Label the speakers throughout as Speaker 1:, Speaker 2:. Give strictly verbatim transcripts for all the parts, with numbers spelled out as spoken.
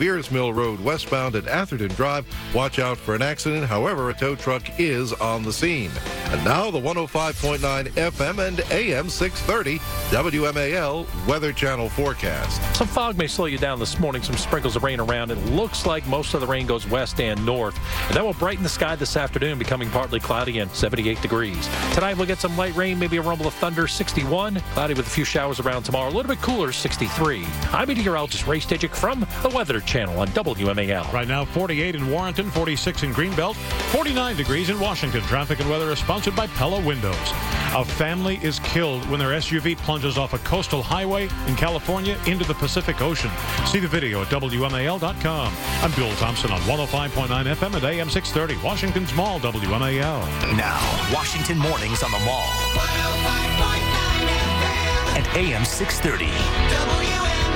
Speaker 1: Veers Mill Road westbound at Atherton Drive. Watch out for an accident. However, a tow truck is on the scene. And now the one oh five point nine F M and A M six thirty W M A L Weather Channel forecast.
Speaker 2: Some fog may slow you down this morning. Some sprinkles of rain around. It looks like most of the rain goes west and north. And that will brighten the sky this afternoon, becoming partly cloudy and seventy-eight degrees. Tonight we'll get some light rain, maybe a rumble of thunder, sixty-one. Cloudy with a few showers around tomorrow. A little bit cooler, sixty-three. I'm meteorologist Ray Stidgick from the Weather Channel on W M A L.
Speaker 3: Right now, forty-eight in Warrenton, forty-six in Greenbelt, forty-nine degrees in Washington. Traffic and weather is sponsored by Pella Windows. A family is killed when their S U V plunges off a coastal highway in California into the Pacific Ocean. See the video at W M A L dot com. I'm Bill Thompson on one oh five point nine F M and A M six thirty, Washington's Mall, W M A L.
Speaker 4: Now, Washington Mornings on the Mall. one oh five point nine F M and A M six thirty. W M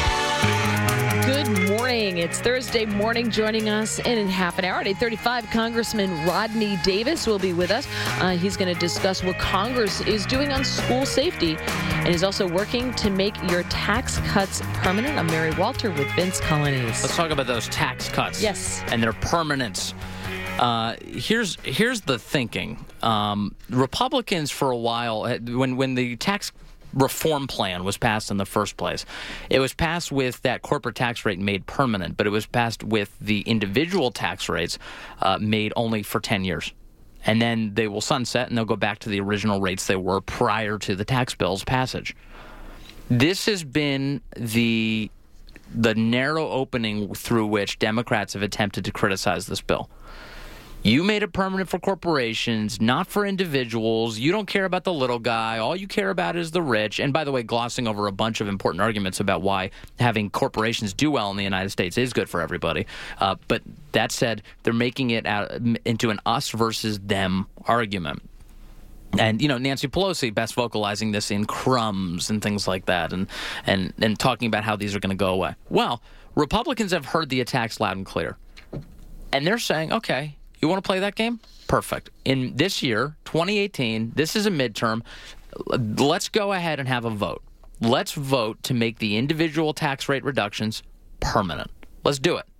Speaker 4: A L.
Speaker 5: Good morning. It's Thursday morning. Joining us in half an hour at eight thirty-five, Congressman Rodney Davis will be with us. Uh, he's going to discuss what Congress is doing on school safety, and he's also working to make your tax cuts permanent. I'm Mary Walter with Vince Colonnese.
Speaker 6: Let's talk about those tax cuts.
Speaker 5: Yes.
Speaker 6: And their permanence. Uh, here's here's the thinking. Um, Republicans for a while, when when the tax reform plan was passed in the first place, it was passed with that corporate tax rate made permanent, but it was passed with the individual tax rates uh, made only for ten years. And then they will sunset and they'll go back to the original rates they were prior to the tax bill's passage. This has been the the narrow opening through which Democrats have attempted to criticize this bill. You made it permanent for corporations, not for individuals. You don't care about the little guy. All you care about is the rich. And by the way, glossing over a bunch of important arguments about why having corporations do well in the United States is good for everybody. Uh, but that said, they're making it out, into an us versus them argument. And, you know, Nancy Pelosi best vocalizing this in crumbs and things like that, and, and, and talking about how these are going to go away. Well, Republicans have heard the attacks loud and clear. And they're saying, okay, you want to play that game? Perfect. In this year, twenty eighteen, this is a midterm. Let's go ahead and have a vote. Let's vote to make the individual tax rate reductions permanent. Let's do it.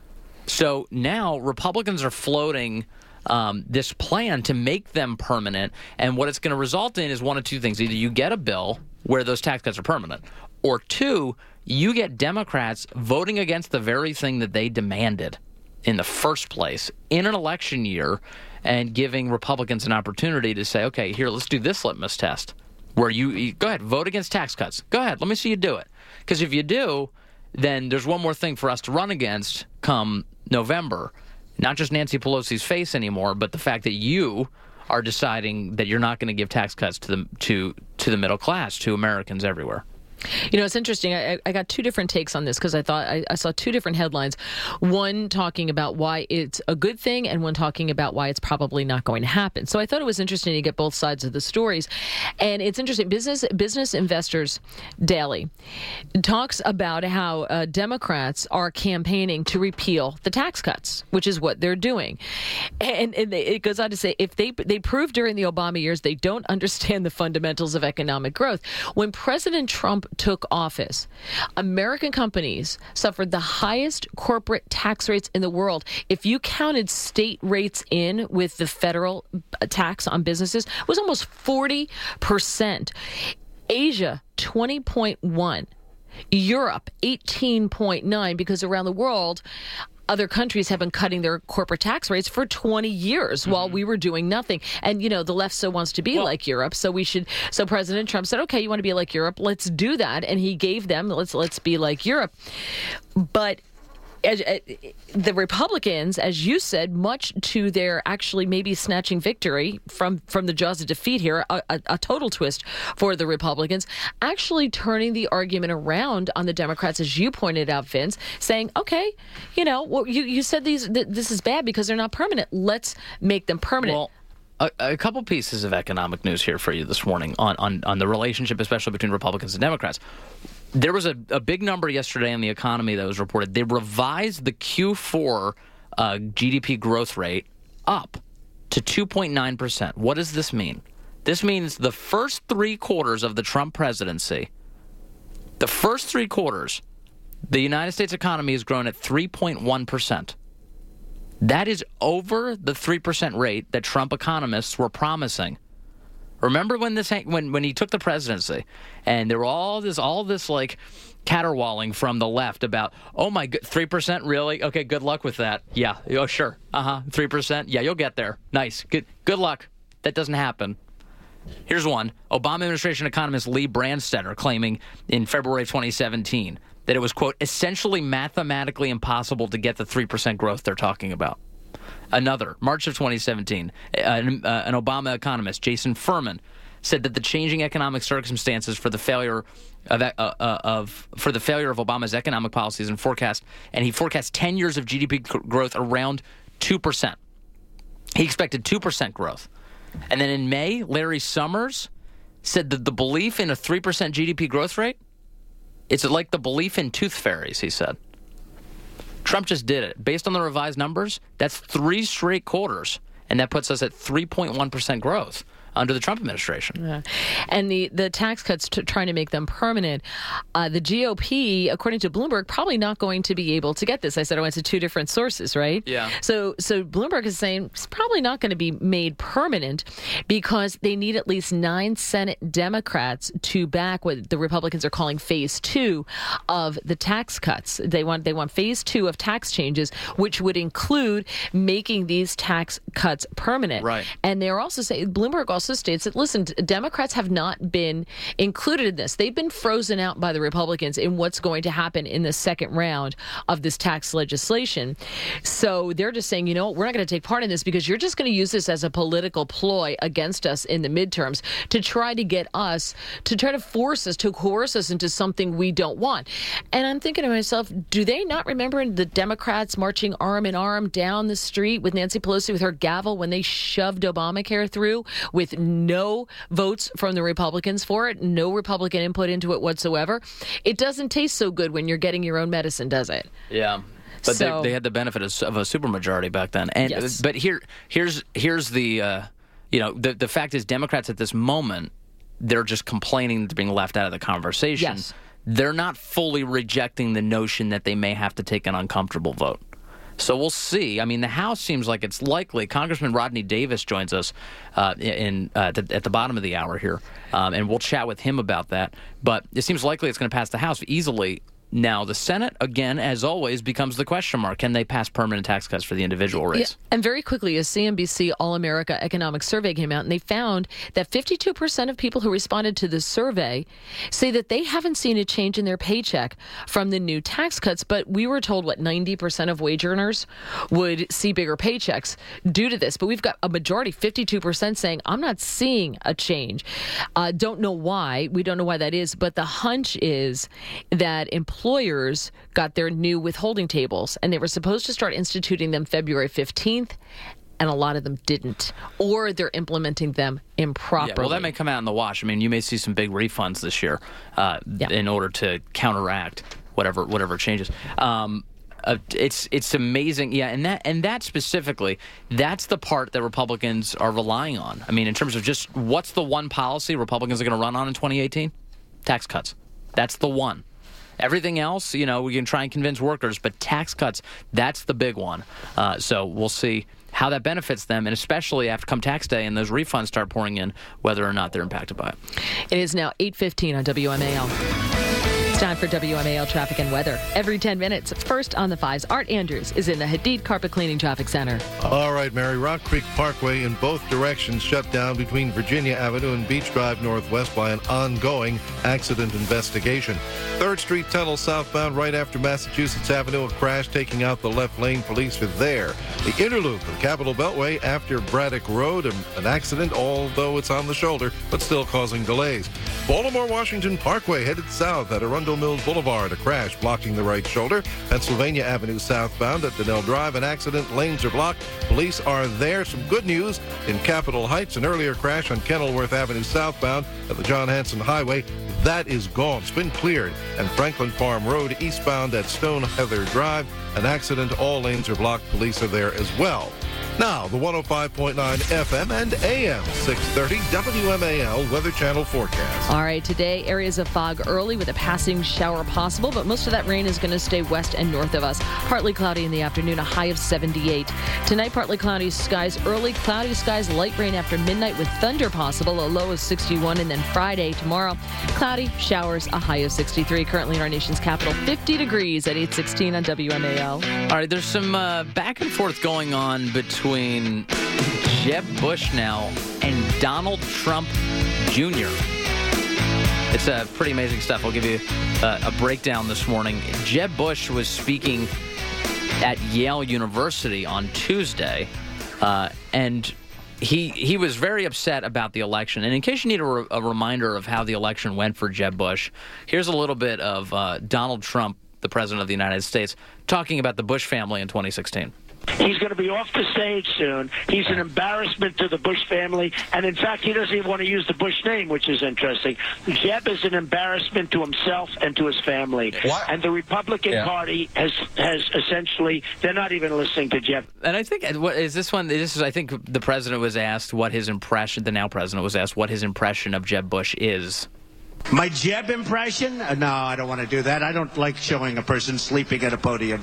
Speaker 6: So now Republicans are floating um, this plan to make them permanent, and what it's going to result in is one of two things. Either you get a bill where those tax cuts are permanent, or two, you get Democrats voting against the very thing that they demanded in the first place in an election year, and giving Republicans an opportunity to say, okay, here, let's do this litmus test where you, you go ahead, vote against tax cuts. Go ahead, let me see you do it. Because if you do, then there's one more thing for us to run against come November. Not just Nancy Pelosi's face anymore, but the fact that you are deciding that you're not going to give tax cuts to the to to the middle class, to Americans everywhere.
Speaker 5: You know, it's interesting. I, I got two different takes on this because I thought I, I saw two different headlines. One talking about why it's a good thing and one talking about why it's probably not going to happen. So I thought it was interesting to get both sides of the stories. And it's interesting. Business Business Investors Daily talks about how uh, Democrats are campaigning to repeal the tax cuts, which is what they're doing. And, and it goes on to say, if they they proved during the Obama years they don't understand the fundamentals of economic growth. When President Trump took office, American companies suffered the highest corporate tax rates in the world. If you counted state rates in with the federal tax on businesses, it was almost forty percent. Asia, twenty point one. Europe, eighteen point nine, because around the world, other countries have been cutting their corporate tax rates for twenty years mm-hmm. while we were doing nothing. And, you know, the left so wants to be well, like Europe. So we should. So President Trump said, OK, you want to be like Europe? Let's do that. And he gave them let's let's be like Europe. But as, uh, the Republicans, as you said, much to their actually maybe snatching victory from, from the jaws of defeat here, a, a, a total twist for the Republicans, actually turning the argument around on the Democrats, as you pointed out, Vince, saying, okay, you know, well, you, you said these th- this is bad because they're not permanent. Let's make them permanent.
Speaker 6: Well, a, a couple pieces of economic news here for you this morning on, on, on the relationship, especially between Republicans and Democrats. There was a, a big number yesterday in the economy that was reported. They revised the Q four uh, G D P growth rate up to two point nine percent. What does this mean? This means the first three quarters of the Trump presidency, the first three quarters, The United States economy has grown at three point one percent. That is over the three percent rate that Trump economists were promising. Remember when this when when he took the presidency, and there were all this all this like caterwauling from the left about, oh my god, three percent really? Okay, good luck with that. Yeah, oh sure, uh huh, three percent. Yeah, you'll get there. Nice, good good luck. That doesn't happen. Here's one: Obama administration economist Lee Brandstetter claiming in February of twenty seventeen that it was, quote, essentially mathematically impossible to get the three percent growth they're talking about. Another, March of twenty seventeen, an, uh, an Obama economist, Jason Furman, said that the changing economic circumstances for the failure of, uh, uh, of for the failure of Obama's economic policies and forecast, and he forecast ten years of G D P growth around two percent. He expected two percent growth. And then in May, Larry Summers said that the belief in a three percent G D P growth rate, it's like the belief in tooth fairies, he said. Trump just did it. Based on the revised numbers, that's three straight quarters, and that puts us at three point one percent growth under the Trump administration.
Speaker 5: Yeah. And the, the tax cuts, to trying to make them permanent, uh, the G O P, according to Bloomberg, probably not going to be able to get this. I said I went to two different sources, right?
Speaker 6: Yeah.
Speaker 5: So, so Bloomberg is saying it's probably not going to be made permanent because they need at least nine Senate Democrats to back what the Republicans are calling phase two of the tax cuts. They want, they want phase two of tax changes, which would include making these tax cuts permanent.
Speaker 6: Right.
Speaker 5: And they're also saying, Bloomberg also states that, listen, Democrats have not been included in this. They've been frozen out by the Republicans in what's going to happen in the second round of this tax legislation. So they're just saying, you know, we're not going to take part in this because you're just going to use this as a political ploy against us in the midterms to try to get us, to try to force us, to coerce us into something we don't want. And I'm thinking to myself, do they not remember the Democrats marching arm in arm down the street with Nancy Pelosi with her gavel when they shoved Obamacare through with no votes from the Republicans for it, no Republican input into it whatsoever? It doesn't taste so good when you're getting your own medicine, does it?
Speaker 6: Yeah. But
Speaker 5: so,
Speaker 6: they, they had the benefit of, of a supermajority back then. And
Speaker 5: yes.
Speaker 6: But here, here's here's the, uh, you know, the, the fact is Democrats at this moment, they're just complaining that they're being left out of the conversation.
Speaker 5: Yes.
Speaker 6: They're not fully rejecting the notion that they may have to take an uncomfortable vote. So we'll see. I mean, the House seems like it's likely. Congressman Rodney Davis joins us uh, in uh, at, the, at the bottom of the hour here, um, and we'll chat with him about that. But it seems likely it's going to pass the House easily. Now, the Senate, again, as always, becomes the question mark. Can they pass permanent tax cuts for the individual race?
Speaker 5: Yeah. And very quickly, a C N B C All-America Economic Survey came out, and they found that fifty-two percent of people who responded to the survey say that they haven't seen a change in their paycheck from the new tax cuts. But we were told, what, ninety percent of wage earners would see bigger paychecks due to this. But we've got a majority, fifty-two percent, saying, I'm not seeing a change. Uh, don't know why. We don't know why that is. But the hunch is that employers Employers got their new withholding tables, and they were supposed to start instituting them February fifteenth, and a lot of them didn't, or they're implementing them improperly.
Speaker 6: Yeah, well, that may come out in the wash. I mean, you may see some big refunds this year uh, yeah. in order to counteract whatever whatever changes. Um, uh, it's it's amazing, yeah, and that and that specifically, that's the part that Republicans are relying on. I mean, in terms of just what's the one policy Republicans are going to run on in twenty eighteen? Tax cuts. That's the one. Everything else, you know, we can try and convince workers, but tax cuts, that's the big one. Uh, so we'll see how that benefits them, and especially after come tax day and those refunds start pouring in, whether or not they're impacted by it.
Speaker 5: It is now eight fifteen on W M A L. It's time for W M A L traffic and weather. Every ten minutes, first on the fives, Art Andrews is in the Hadid Carpet Cleaning Traffic Center.
Speaker 1: All right, Mary. Rock Creek Parkway in both directions shut down between Virginia Avenue and Beach Drive Northwest by an ongoing accident investigation. third Street Tunnel southbound right after Massachusetts Avenue, a crash taking out the left lane. Police are there. The Interloop of the Capitol Beltway after Braddock Road, an accident, although it's on the shoulder, but still causing delays. Baltimore-Washington Parkway headed south at Arundel Mills Boulevard, a crash blocking the right shoulder. Pennsylvania Avenue southbound at Donnell Drive, an accident, lanes are blocked. Police are there. Some good news in Capitol Heights, an earlier crash on Kenilworth Avenue southbound at the John Hanson Highway. That is gone. It's been cleared. And Franklin Farm Road eastbound at Stone Heather Drive, an accident, all lanes are blocked. Police are there as well. Now, the one oh five point nine F M and A M six thirty W M A L Weather Channel forecast.
Speaker 5: All right, today, areas of fog early with a passing shower possible, but most of that rain is going to stay west and north of us. Partly cloudy in the afternoon, a high of seventy-eight. Tonight, partly cloudy skies early, cloudy skies, light rain after midnight with thunder possible, a low of sixty-one. And then Friday, tomorrow, cloudy, showers, a high of sixty-three. Currently in our nation's capital, fifty degrees at eight sixteen on W M A L.
Speaker 6: All right, there's some uh, back and forth going on between between Jeb Bush now and Donald Trump Junior It's uh, pretty amazing stuff. I'll give you uh, a breakdown this morning. Jeb Bush was speaking at Yale University on Tuesday, uh, and he he was very upset about the election. And in case you need a, re- a reminder of how the election went for Jeb Bush, here's a little bit of uh, Donald Trump, the President of the United States, talking about the Bush family in twenty sixteen.
Speaker 7: He's going to be off the stage soon. He's an embarrassment to the Bush family. And, in fact, he doesn't even want to use the Bush name, which is interesting. Jeb is an embarrassment to himself and to his family.
Speaker 8: What?
Speaker 7: And the Republican
Speaker 8: yeah.
Speaker 7: Party has has essentially, they're not even listening to Jeb.
Speaker 6: And I think, what is this one? This is, I think the president was asked what his impression, the now president was asked what his impression of Jeb Bush is.
Speaker 9: My Jeb impression? Uh, no, I don't want to do that. I don't like showing a person sleeping at a podium.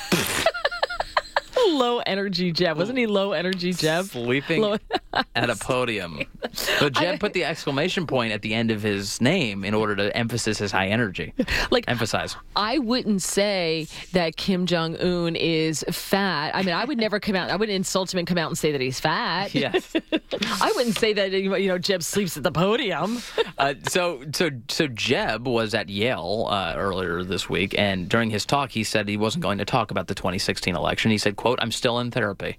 Speaker 5: Low energy Jeb. Wasn't he low energy Jeb?
Speaker 6: Sleeping low- at a podium. So Jeb put the exclamation point at the end of his name in order to emphasize his high energy.
Speaker 5: Like,
Speaker 6: emphasize.
Speaker 5: I wouldn't say that Kim Jong-un is fat. I mean, I would never come out. I wouldn't insult him and come out and say that he's fat.
Speaker 6: Yes.
Speaker 5: I wouldn't say that, you know, Jeb sleeps at the podium.
Speaker 6: uh, so, so, so Jeb was at Yale uh, earlier this week, and during his talk, he said he wasn't going to talk about the twenty sixteen election. He said, quote, "I'm still in therapy."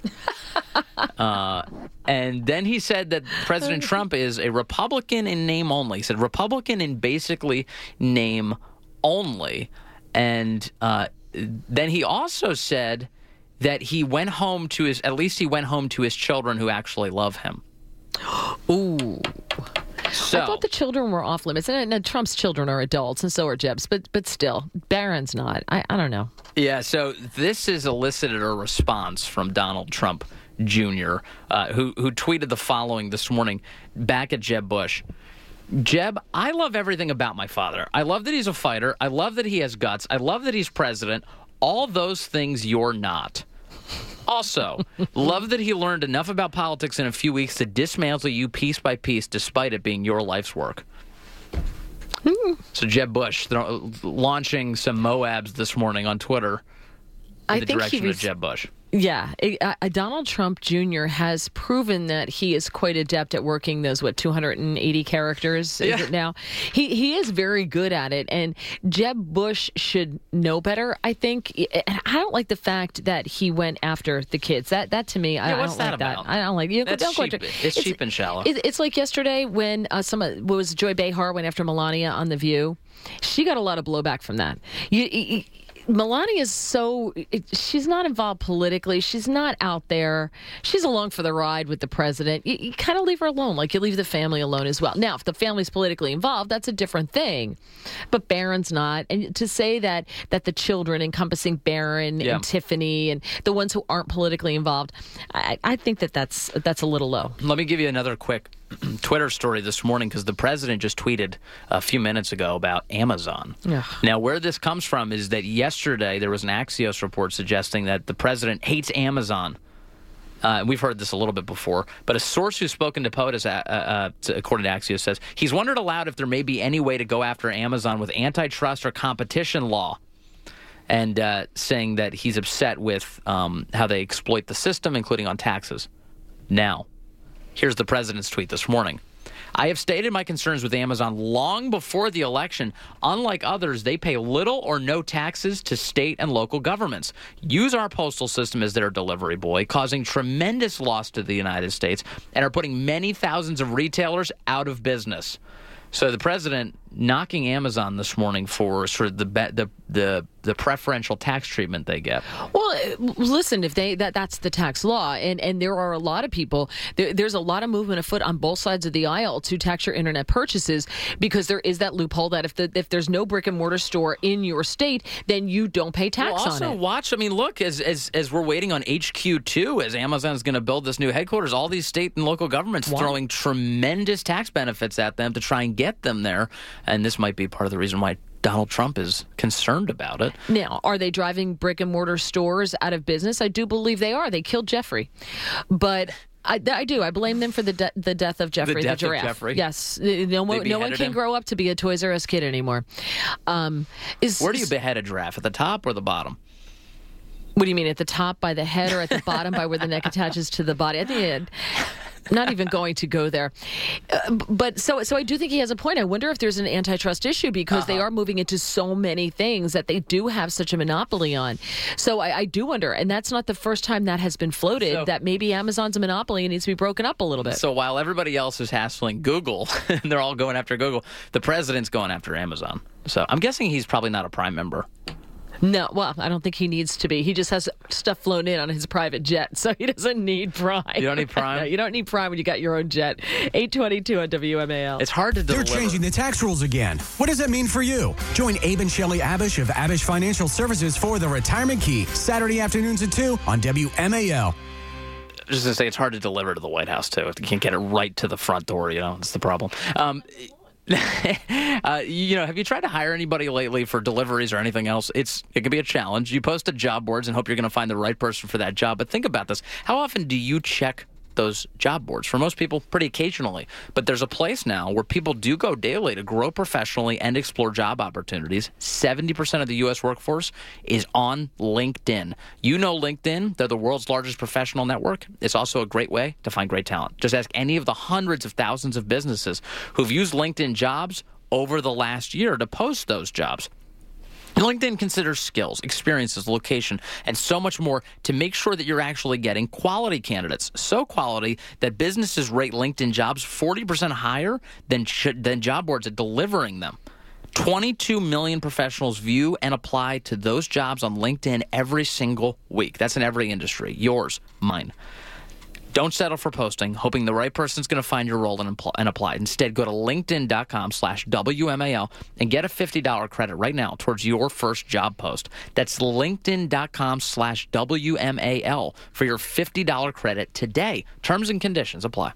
Speaker 6: uh, and then he said that President Trump is a Republican in name only. He said Republican in basically name only. And uh, then he also said that he went home to his, at least he went home to his children who actually love him.
Speaker 5: Ooh.
Speaker 6: So,
Speaker 5: I thought the children were off limits. And, and Trump's children are adults, and so are Jeb's. But but still, Barron's not. I, I don't know.
Speaker 6: Yeah, so this has elicited a response from Donald Trump Junior, uh, who, who tweeted the following this morning back at Jeb Bush. Jeb, I love everything about my father. I love that he's a fighter. I love that he has guts. I love that he's president. All those things you're not. Also, love that he learned enough about politics in a few weeks to dismantle you piece by piece, despite it being your life's work. Mm. So Jeb Bush th- launching some Moabs this morning on Twitter in
Speaker 5: I
Speaker 6: the
Speaker 5: think
Speaker 6: direction
Speaker 5: he was,
Speaker 6: of Jeb Bush.
Speaker 5: Yeah, it, uh, Donald Trump Junior has proven that he is quite adept at working those, what, two hundred eighty characters is
Speaker 6: Yeah.
Speaker 5: it now? He he is very good at it, and Jeb Bush should know better, I think. And I don't like the fact that he went after the kids. That that to me, I,
Speaker 6: Yeah,
Speaker 5: I
Speaker 6: what's
Speaker 5: don't
Speaker 6: that
Speaker 5: like that.
Speaker 6: about?
Speaker 5: I don't like you.
Speaker 6: That's
Speaker 5: don't go
Speaker 6: cheap.
Speaker 5: after-
Speaker 6: It's cheap and shallow.
Speaker 5: It, it's like yesterday when uh, some what was Joy Behar went after Melania on The View. She got a lot of blowback from that. You. you Melania is so, it, she's not involved politically. She's not out there. She's along for the ride with the president. You, you kind of leave her alone, like you leave the family alone as well. Now, if the family's politically involved, that's a different thing. But Barron's not. And to say that that the children, encompassing Barron
Speaker 6: Yeah.
Speaker 5: and Tiffany and the ones who aren't politically involved, I, I think that that's, that's a little low.
Speaker 6: Let me give you another quick Twitter story this morning because the president just tweeted a few minutes ago about Amazon.
Speaker 5: Ugh.
Speaker 6: Now, where this comes from is that yesterday there was an Axios report suggesting that the president hates Amazon. Uh, we've heard this a little bit before, but a source who's spoken to POTUS, uh, uh, to, according to Axios, says he's wondered aloud if there may be any way to go after Amazon with antitrust or competition law, and uh, saying that he's upset with um, how they exploit the system, including on taxes. Now, here's the president's tweet this morning. I have stated my concerns with Amazon long before the election. Unlike others, they pay little or no taxes to state and local governments, use our postal system as their delivery boy, causing tremendous loss to the United States, and are putting many thousands of retailers out of business. So the president knocking Amazon this morning for sort of the the the, the preferential tax treatment they get.
Speaker 5: Well, listen, if they that that's the tax law, and, and there are a lot of people, there, there's a lot of movement afoot on both sides of the aisle to tax your internet purchases, because there is that loophole that if the if there's no brick and mortar store in your state, then you don't pay tax
Speaker 6: well, also
Speaker 5: on it.
Speaker 6: watch, I mean, look, as as as we're waiting on H Q two, as Amazon's going to build this new headquarters, all these state and local governments wow. throwing tremendous tax benefits at them to try and get them there. And this might be part of the reason why Donald Trump is concerned about it.
Speaker 5: Now, are they driving brick and mortar stores out of business? I do believe they are. They killed Jeffrey. But I, I do. I blame them for the de- the death of Jeffrey,
Speaker 6: the, death
Speaker 5: the giraffe.
Speaker 6: Of Jeffrey.
Speaker 5: Yes. No, one, no one can
Speaker 6: him?
Speaker 5: grow up to be a Toys R Us kid anymore. Um, is,
Speaker 6: Where do you behead a giraffe? At the top or the bottom?
Speaker 5: What do you mean, at the top by the head, or at the bottom by where the neck attaches to the body? I think it, not even going to go there. Uh, but so so I do think he has a point. I wonder if there's an antitrust issue, because uh-huh. they are moving into so many things that they do have such a monopoly on. So I, I do wonder, and that's not the first time that has been floated, so, that maybe Amazon's a monopoly and needs to be broken up a little bit.
Speaker 6: So while everybody else is hassling Google, and they're all going after Google, the president's going after Amazon. So I'm guessing he's probably not a Prime member.
Speaker 5: No, well, I don't think he needs to be. He just has stuff flown in on his private jet, so he doesn't need Prime.
Speaker 6: You don't need Prime?
Speaker 5: No, you don't need Prime when you got your own jet. eight twenty-two on W M A L.
Speaker 6: It's hard to deliver.
Speaker 8: They're changing the tax rules again. What does that mean for you? Join Abe and Shelley Abish of Abish Financial Services for The Retirement Key, Saturday afternoons at two on W M A L.
Speaker 6: Just to say, it's hard to deliver to the White House, too. You can't get it right to the front door, you know. That's the problem. Um uh, you know, have you tried to hire anybody lately for deliveries or anything else? It's it can be a challenge. You post to job boards and hope you're going to find the right person for that job. But think about this. How often do you check those job boards? For most people, pretty occasionally. But there's a place now where people do go daily to grow professionally and explore job opportunities. seventy percent of the U S workforce is on LinkedIn. You know LinkedIn. They're the world's largest professional network. It's also a great way to find great talent. Just ask any of the hundreds of thousands of businesses who've used LinkedIn Jobs over the last year to post those jobs. LinkedIn considers skills, experiences, location, and so much more to make sure that you're actually getting quality candidates. So quality that businesses rate LinkedIn Jobs forty percent higher than than job boards at delivering them. twenty-two million professionals view and apply to those jobs on LinkedIn every single week. That's in every industry. Yours, mine. Don't settle for posting, hoping the right person's going to find your role and, impl- and apply. Instead, go to linkedin.com slash WMAL and get a fifty dollars credit right now towards your first job post. That's linkedin.com slash WMAL for your fifty dollars credit today. Terms and conditions apply.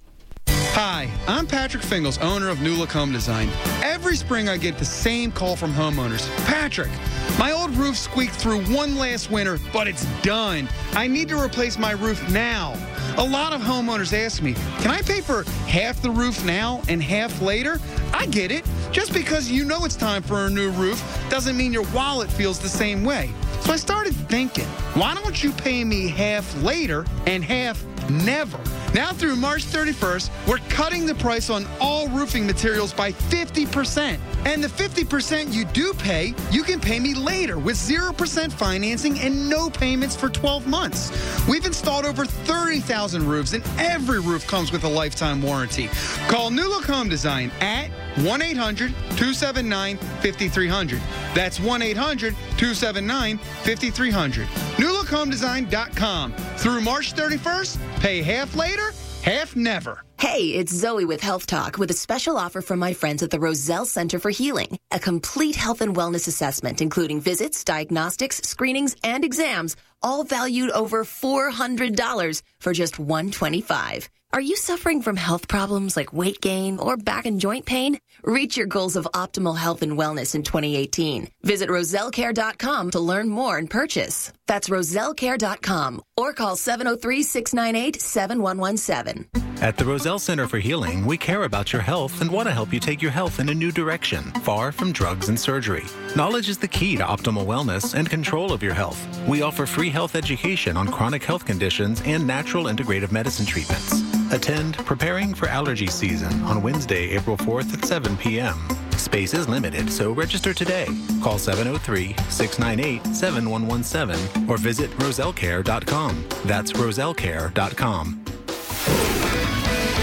Speaker 10: Hi, I'm Patrick Fingles, owner of New Look Home Design. Every spring I get the same call from homeowners. Patrick, my old roof squeaked through one last winter, but it's done. I need to replace my roof now. A lot of homeowners ask me, can I pay for half the roof now and half later? I get it. Just because you know it's time for a new roof doesn't mean your wallet feels the same way. So I started thinking, why don't you pay me half later and half never? Now through March thirty-first, we're cutting the price on all roofing materials by fifty percent. And the fifty percent you do pay, you can pay me later with zero percent financing and no payments for twelve months. We've installed over thirty thousand roofs, and every roof comes with a lifetime warranty. Call New Look Home Design at one eight hundred two seven nine five three zero zero. That's one eight hundred two seven nine five three zero zero. new look home design dot com. Through March thirty-first, pay half later, half never.
Speaker 11: Hey, it's Zoe with Health Talk with a special offer from my friends at the Roselle Center for Healing. A complete health and wellness assessment, including visits, diagnostics, screenings, and exams, all valued over four hundred dollars for just one hundred twenty-five dollars. Are you suffering from health problems like weight gain or back and joint pain? Reach your goals of optimal health and wellness in twenty eighteen. Visit roselle care dot com to learn more and purchase. That's roselle care dot com or call seven oh three, six nine eight, seven one one seven.
Speaker 12: At the Roselle Center for Healing, we care about your health and want to help you take your health in a new direction, far from drugs and surgery. Knowledge is the key to optimal wellness and control of your health. We offer free health education on chronic health conditions and natural integrative medicine treatments. Attend Preparing for Allergy Season on Wednesday, April fourth at seven p.m. Space is limited, so register today. Call seven oh three, six nine eight, seven one one seven or visit roselle care dot com. That's roselle care dot com.
Speaker 5: eight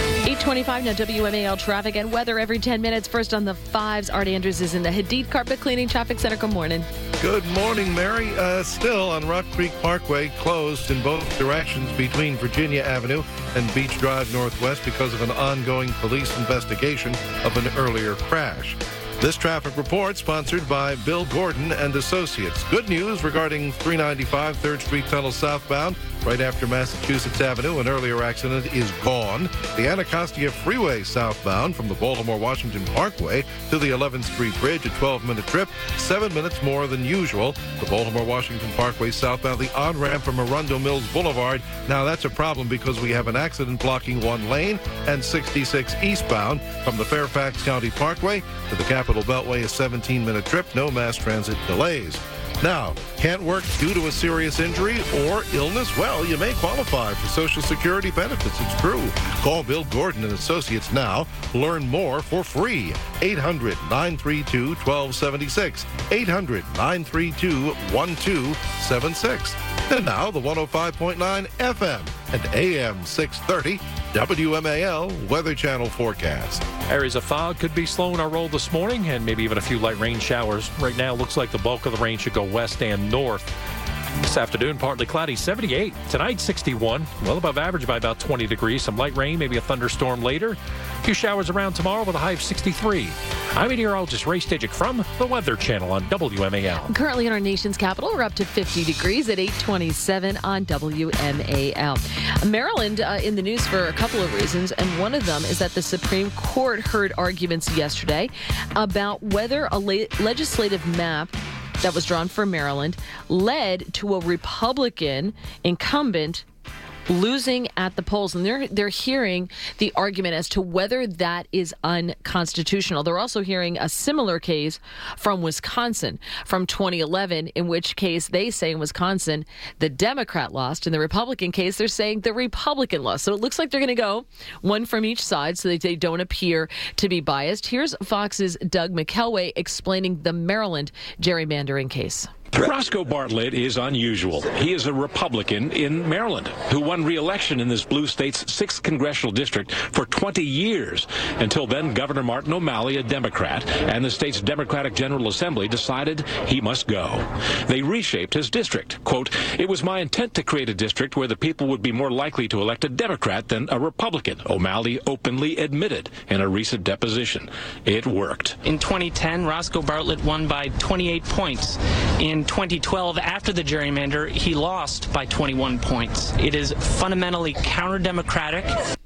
Speaker 5: twenty-five now. W M A L traffic and weather every ten minutes. First on the fives, Art Andrews is in the Hadid Carpet Cleaning Traffic Center. Good morning.
Speaker 1: Good morning, Mary. Uh, still on Rock Creek Parkway, closed in both directions between Virginia Avenue and Beach Drive Northwest because of an ongoing police investigation of an earlier crash. This traffic report sponsored by Bill Gordon and Associates. Good news regarding three ninety-five third Street Tunnel southbound. Right after Massachusetts Avenue, an earlier accident is gone. The Anacostia Freeway southbound from the Baltimore-Washington Parkway to the eleventh Street Bridge, a twelve-minute trip, seven minutes more than usual. The Baltimore-Washington Parkway southbound, the on-ramp from Arundel Mills Boulevard. Now, that's a problem because we have an accident blocking one lane, and sixty-six eastbound from the Fairfax County Parkway to the Capitol Beltway, a seventeen-minute trip, no mass transit delays. Now, can't work due to a serious injury or illness? Well, you may qualify for Social Security benefits. It's true. Call Bill Gordon and Associates now. Learn more for free. eight hundred nine three two one two seven six. eight hundred nine three two one two seven six. And now, the one oh five point nine F M and A M six thirty W M A L Weather Channel forecast.
Speaker 2: Areas of fog could be slowing our roll this morning, and maybe even a few light rain showers. Right now, looks like the bulk of the rain should go west and north. This afternoon, partly cloudy, seventy-eight. Tonight, sixty-one. Well above average by about twenty degrees. Some light rain, maybe a thunderstorm later. A few showers around tomorrow with a high of sixty-three. I'm meteorologist Ray Stajic from the Weather Channel on W M A L.
Speaker 5: Currently in our nation's capital, we're up to fifty degrees at eight twenty-seven on W M A L. Maryland uh, in the news for a couple of reasons, and one of them is that the Supreme Court heard arguments yesterday about whether a le- legislative map that was drawn for Maryland led to a Republican incumbent losing at the polls, and they're they're hearing the argument as to whether that is unconstitutional. They're also hearing a similar case from Wisconsin from twenty eleven, in which case they say in Wisconsin the Democrat lost. In the Republican case, they're saying the Republican lost. So it looks like they're going to go one from each side so that they don't appear to be biased. Here's Fox's Doug McKelway explaining the Maryland gerrymandering case.
Speaker 13: Roscoe Bartlett is unusual. He is a Republican in Maryland who won re-election in this blue state's sixth congressional district for twenty years. Until then, Governor Martin O'Malley, a Democrat, and the state's Democratic General Assembly decided he must go. They reshaped his district. Quote, "It was my intent to create a district where the people would be more likely to elect a Democrat than a Republican," O'Malley openly admitted in a recent deposition. It worked.
Speaker 14: In twenty ten, Roscoe Bartlett won by twenty-eight points. In twenty twelve, after the gerrymander, he lost by twenty-one points. It is fundamentally counter-democratic.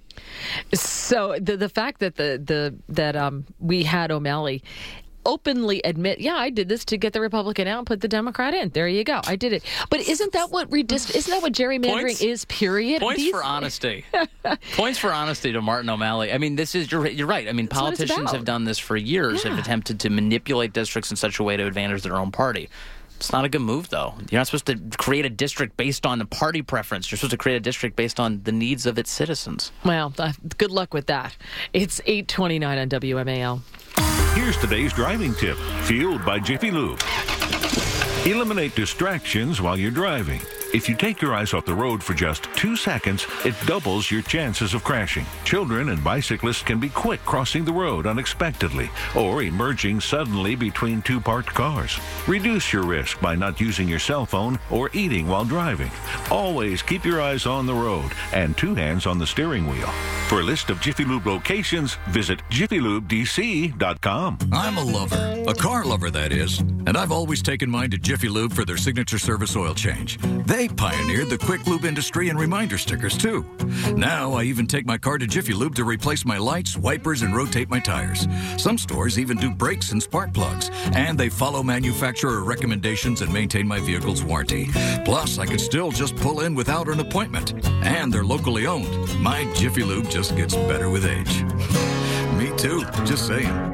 Speaker 5: So the the fact that the the that um we had O'Malley openly admit, yeah, I did this to get the Republican out and put the Democrat in. There you go. I did it. But isn't that what redist- isn't that what gerrymandering
Speaker 6: Points,
Speaker 5: is, period?
Speaker 6: Points
Speaker 5: These-
Speaker 6: for honesty. Points for honesty to Martin O'Malley. I mean, this is, you're, you're right. I mean,
Speaker 5: That's what it's
Speaker 6: politicians
Speaker 5: about.
Speaker 6: have done this for years,
Speaker 5: Yeah.
Speaker 6: have attempted to manipulate districts in such a way to advantage their own party. It's not a good move, though. You're not supposed to create a district based on the party preference. You're supposed to create a district based on the needs of its citizens.
Speaker 5: Well, uh, good luck with that. It's eight twenty-nine on W M A L.
Speaker 15: Here's today's driving tip, fueled by Jiffy Lube. Eliminate distractions while you're driving. If you take your eyes off the road for just two seconds, it doubles your chances of crashing. Children and bicyclists can be quick crossing the road unexpectedly or emerging suddenly between two parked cars. Reduce your risk by not using your cell phone or eating while driving. Always keep your eyes on the road and two hands on the steering wheel. For a list of Jiffy Lube locations, visit jiffy lube d c dot com.
Speaker 16: I'm a lover, a car lover that is, and I've always taken mine to Jiffy Lube for their signature service oil change. They pioneered the quick lube industry and reminder stickers too. Now I even take my car to Jiffy Lube to replace my lights, wipers, and rotate my tires. Some stores even do brakes and spark plugs, and they follow manufacturer recommendations and maintain my vehicle's warranty. Plus, I can still just pull in without an appointment, and they're locally owned. My Jiffy Lube just gets better with age. Me too, just saying.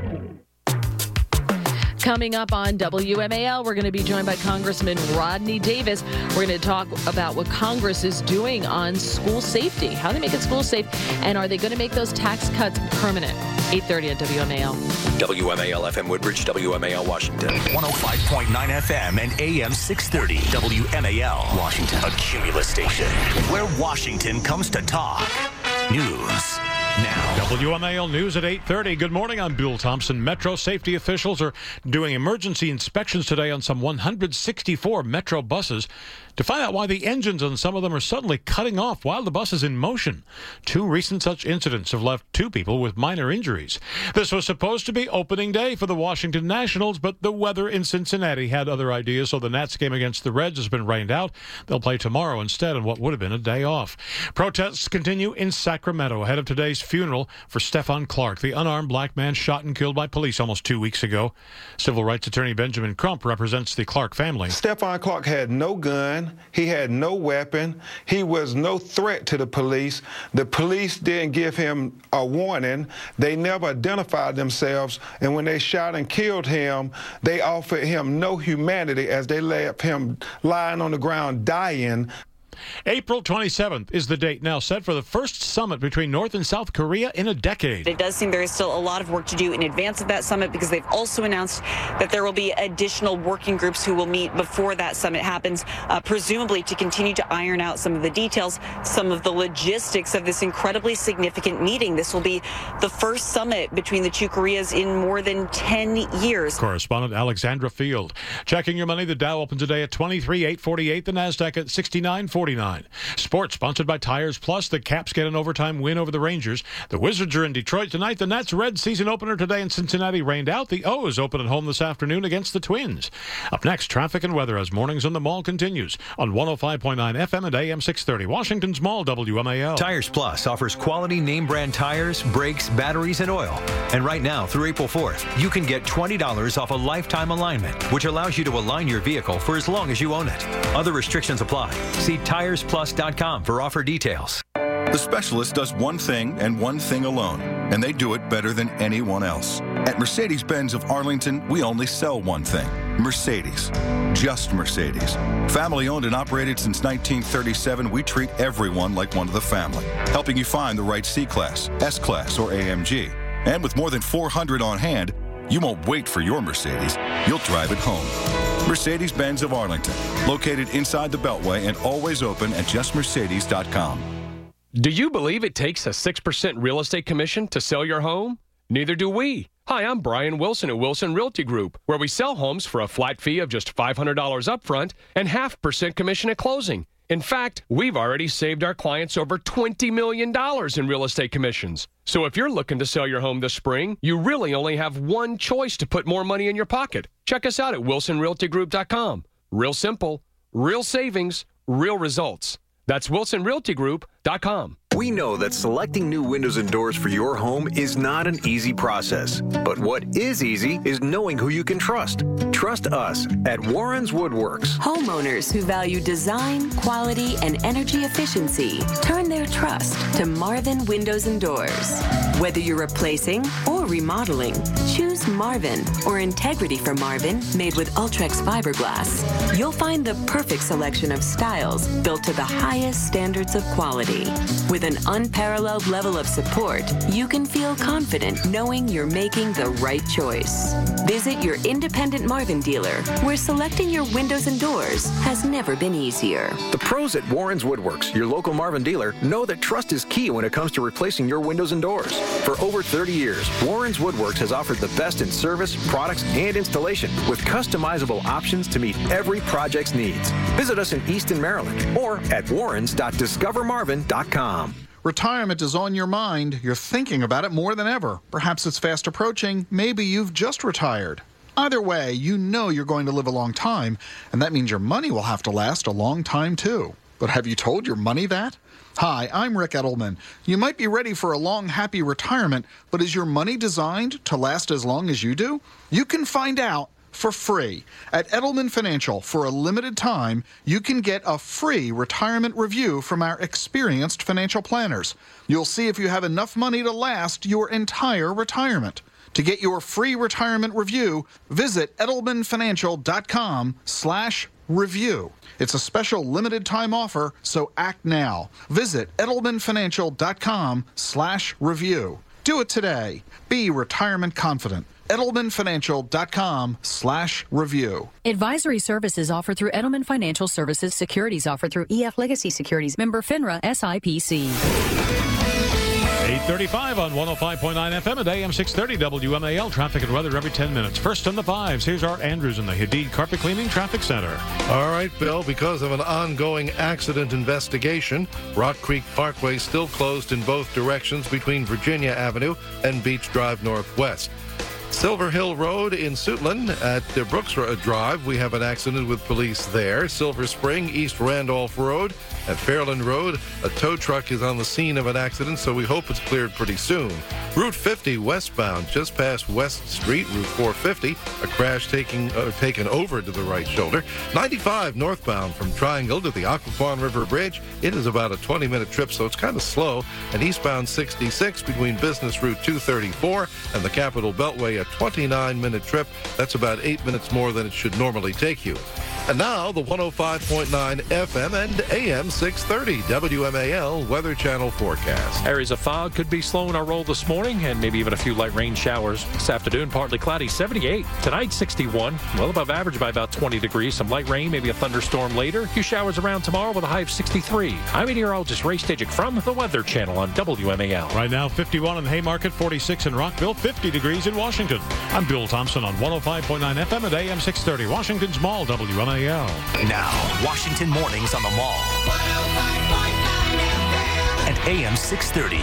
Speaker 5: Coming up on W M A L, we're going to be joined by Congressman Rodney Davis. We're going to talk about what Congress is doing on school safety, how they make it school safe, and are they going to make those tax cuts permanent? eight thirty at W M A L.
Speaker 4: W M A L F M Woodbridge, W M A L Washington. one oh five point nine F M and A M six thirty. W M A L Washington. A Cumulus station where Washington comes to talk. News.
Speaker 17: now.
Speaker 3: W M A L News at eight thirty. Good morning, I'm Bill Thompson. Metro safety officials are doing emergency inspections today on some one hundred sixty-four Metro buses to find out why the engines on some of them are suddenly cutting off while the bus is in motion. Two recent such incidents have left two people with minor injuries. This was supposed to be opening day for the Washington Nationals, but the weather in Cincinnati had other ideas, so the Nats game against the Reds has been rained out. They'll play tomorrow instead on what would have been a day off. Protests continue in Sacramento ahead of today's funeral for Stephon Clark, the unarmed black man shot and killed by police almost two weeks ago. Civil rights attorney Benjamin Crump represents the Clark family.
Speaker 18: Stephon Clark had no gun. He had no weapon. He was no threat to the police. The police didn't give him a warning. They never identified themselves. And when they shot and killed him, they offered him no humanity as they left him lying on the ground dying.
Speaker 3: April twenty-seventh is the date now set for the first summit between North and South Korea in a decade.
Speaker 19: It does seem there is still a lot of work to do in advance of that summit because they've also announced that there will be additional working groups who will meet before that summit happens, uh, presumably to continue to iron out some of the details, some of the logistics of this incredibly significant meeting. This will be the first summit between the two Koreas in more than ten years.
Speaker 3: Correspondent Alexandra Field. Checking your money, the Dow opened today at twenty-three eight forty-eight, the Nasdaq at sixty-nine forty-nine. Sports sponsored by Tires Plus. The Caps get an overtime win over the Rangers. The Wizards are in Detroit tonight. The Nats' Red season opener today in Cincinnati rained out. The O's open at home this afternoon against the Twins. Up next, traffic and weather as Mornings on the Mall continues on one oh five point nine F M and A M six thirty. Washington's Mall, W M A L.
Speaker 17: Tires Plus offers quality name brand tires, brakes, batteries, and oil. And right now, through April fourth, you can get twenty dollars off a lifetime alignment, which allows you to align your vehicle for as long as you own it. Other restrictions apply. See tires plus dot com for offer details.
Speaker 20: The Specialist does one thing and one thing alone, and they do it better than anyone else. At Mercedes-Benz of Arlington, we only sell one thing, Mercedes. Just Mercedes. Family owned and operated since nineteen thirty-seven, we treat everyone like one of the family, helping you find the right C-Class, S-Class, or A M G. And with more than four hundred on hand, you won't wait for your Mercedes. You'll drive it home. Mercedes-Benz of Arlington, located inside the Beltway and always open at just mercedes dot com.
Speaker 21: Do you believe it takes a six percent real estate commission to sell your home? Neither do we. Hi, I'm Brian Wilson at Wilson Realty Group, where we sell homes for a flat fee of just five hundred dollars upfront and half percent commission at closing. In fact, we've already saved our clients over twenty million dollars in real estate commissions. So if you're looking to sell your home this spring, you really only have one choice to put more money in your pocket. Check us out at wilson realty group dot com. Real simple, real savings, real results. That's wilson realty group dot com.
Speaker 22: We know that selecting new windows and doors for your home is not an easy process. But what is easy is knowing who you can trust. Trust us at Warren's Woodworks.
Speaker 23: Homeowners who value design, quality, and energy efficiency turn their trust to Marvin Windows and Doors. Whether you're replacing or remodeling, choose Marvin or Integrity from Marvin, made with Ultrex fiberglass. You'll find the perfect selection of styles built to the highest standards of quality. With an unparalleled level of support, you can feel confident knowing you're making the right choice. Visit your independent Marvin dealer, where selecting your windows and doors has never been easier.
Speaker 22: The pros at Warren's Woodworks, your local Marvin dealer, know that trust is key when it comes to replacing your windows and doors. For over thirty years, Warren's Woodworks has offered the best in service, products, and installation with customizable options to meet every project's needs. Visit us in Easton, Maryland, or at warrens dot discover marvin dot com.
Speaker 24: Retirement is on your mind. You're thinking about it more than ever. Perhaps it's fast approaching. Maybe you've just retired. Either way, you know you're going to live a long time, and that means your money will have to last a long time too. But have you told your money that? Hi, I'm Rick Edelman. You might be ready for a long, happy retirement, but is your money designed to last as long as you do? You can find out for free. At Edelman Financial, for a limited time, you can get a free retirement review from our experienced financial planners. You'll see if you have enough money to last your entire retirement. To get your free retirement review, visit edelman financial dot com slash review. It's a special limited time offer, so act now. Visit edelman financial dot com slash review. Do it today. Be retirement confident. edelman financial dot com slash review.
Speaker 25: Advisory services offered through Edelman Financial Services. Securities offered through E F Legacy Securities. Member FINRA S I P C.
Speaker 3: eight thirty-five on one oh five point nine F M at A M six thirty W M A L. Traffic and weather every ten minutes. First on the fives, here's Art Andrews in the Hadid Carpet Cleaning Traffic Center.
Speaker 1: All right, Bill, because of an ongoing accident investigation, Rock Creek Parkway still closed in both directions between Virginia Avenue and Beach Drive Northwest. Silver Hill Road in Suitland at the Brooks Drive, we have an accident with police there. Silver Spring, East Randolph Road at Fairland Road, a tow truck is on the scene of an accident, so we hope it's cleared pretty soon. Route fifty westbound, just past West Street, Route four fifty, a crash taking uh, taken over to the right shoulder. ninety-five northbound from Triangle to the Occoquan River Bridge, it is about a twenty-minute trip, so it's kind of slow. And eastbound sixty-six between Business Route two thirty-four and the Capitol Beltway, a twenty-nine minute trip. That's about eight minutes more than it should normally take you. And now the one oh five point nine F M and A M six thirty W M A L Weather Channel forecast.
Speaker 2: Areas of fog could be slowing our roll this morning, and maybe even a few light rain showers this afternoon. Partly cloudy, seventy-eight. Tonight, sixty-one. Well above average by about twenty degrees. Some light rain, maybe a thunderstorm later. A few showers around tomorrow with a high of sixty-three. I'm meteorologist Ray Stajic from the Weather Channel on W M A L.
Speaker 3: Right now, fifty-one in Haymarket, forty-six in Rockville, fifty degrees in Washington. I'm Bill Thompson on one oh five point nine F M at A M six thirty, Washington's Mall, W M A L.
Speaker 4: Now, Washington Mornings on the Mall. And A M six thirty.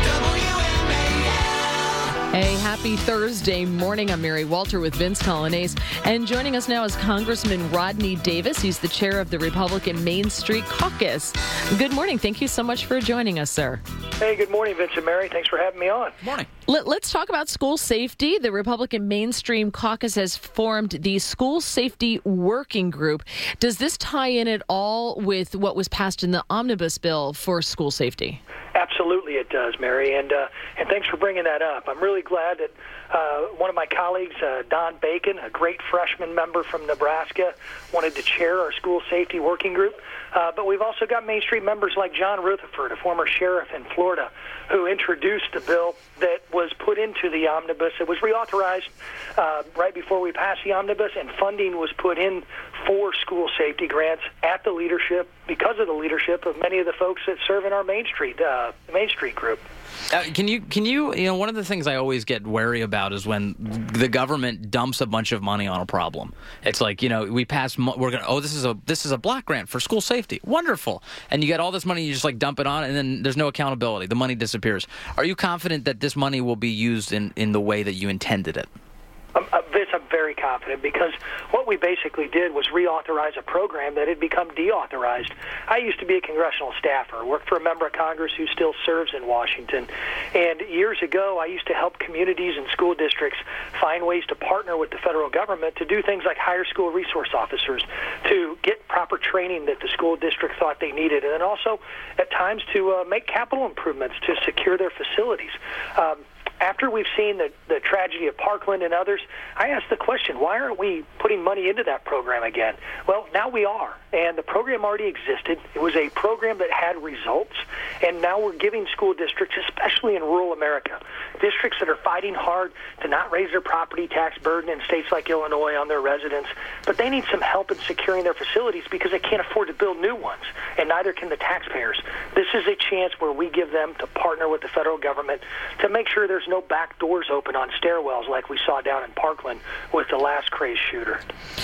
Speaker 5: Hey, happy Thursday morning. I'm Mary Walter with Vince Colonnese. And joining us now is Congressman Rodney Davis. He's the chair of the Republican Main Street Caucus. Good morning. Thank you so much for joining us, sir.
Speaker 7: Hey, good morning, Vince and Mary. Thanks for having me on.
Speaker 6: Morning.
Speaker 5: Let, let's talk about school safety. The Republican Mainstream Caucus has formed the School Safety Working Group. Does this tie in at all with what was passed in the omnibus bill for school safety?
Speaker 7: Absolutely it does, Mary, and uh, and thanks for bringing that up. I'm really glad that uh, one of my colleagues, uh, Don Bacon, a great freshman member from Nebraska, wanted to chair our School Safety Working Group. Uh, but we've also got Main Street members like John Rutherford, a former sheriff in Florida, who introduced a bill that was put into the omnibus. It was reauthorized uh, right before we passed the omnibus, and funding was put in for school safety grants at the leadership, because of the leadership of many of the folks that serve in our Main Street uh, Main Street group.
Speaker 6: Uh, can you, can you, you know, one of the things I always get wary about is when the government dumps a bunch of money on a problem. It's like, you know, we pass, we're going to, oh, this is a, this is a block grant for school safety. Wonderful. And you get all this money, you just like dump it on, and then there's no accountability. The money disappears. Are you confident that this money will be used in, in the way that you intended it?
Speaker 7: Um, uh, Vince, I'm very confident, because what we basically did was reauthorize a program that had become deauthorized. I used to be a congressional staffer, worked for a member of Congress who still serves in Washington. And years ago, I used to help communities and school districts find ways to partner with the federal government to do things like hire school resource officers, to get proper training that the school district thought they needed, and then also at times to uh, make capital improvements to secure their facilities. Um, After we've seen the, the tragedy of Parkland and others, I asked the question, why aren't we putting money into that program again? Well, now we are, and the program already existed. It was a program that had results, and now we're giving school districts, especially in rural America, districts that are fighting hard to not raise their property tax burden in states like Illinois on their residents, but they need some help in securing their facilities because they can't afford to build new ones, and neither can the taxpayers. This is a chance where we give them to partner with the federal government to make sure there's no back doors open on stairwells like we saw down in Parkland with the last crazed shooter.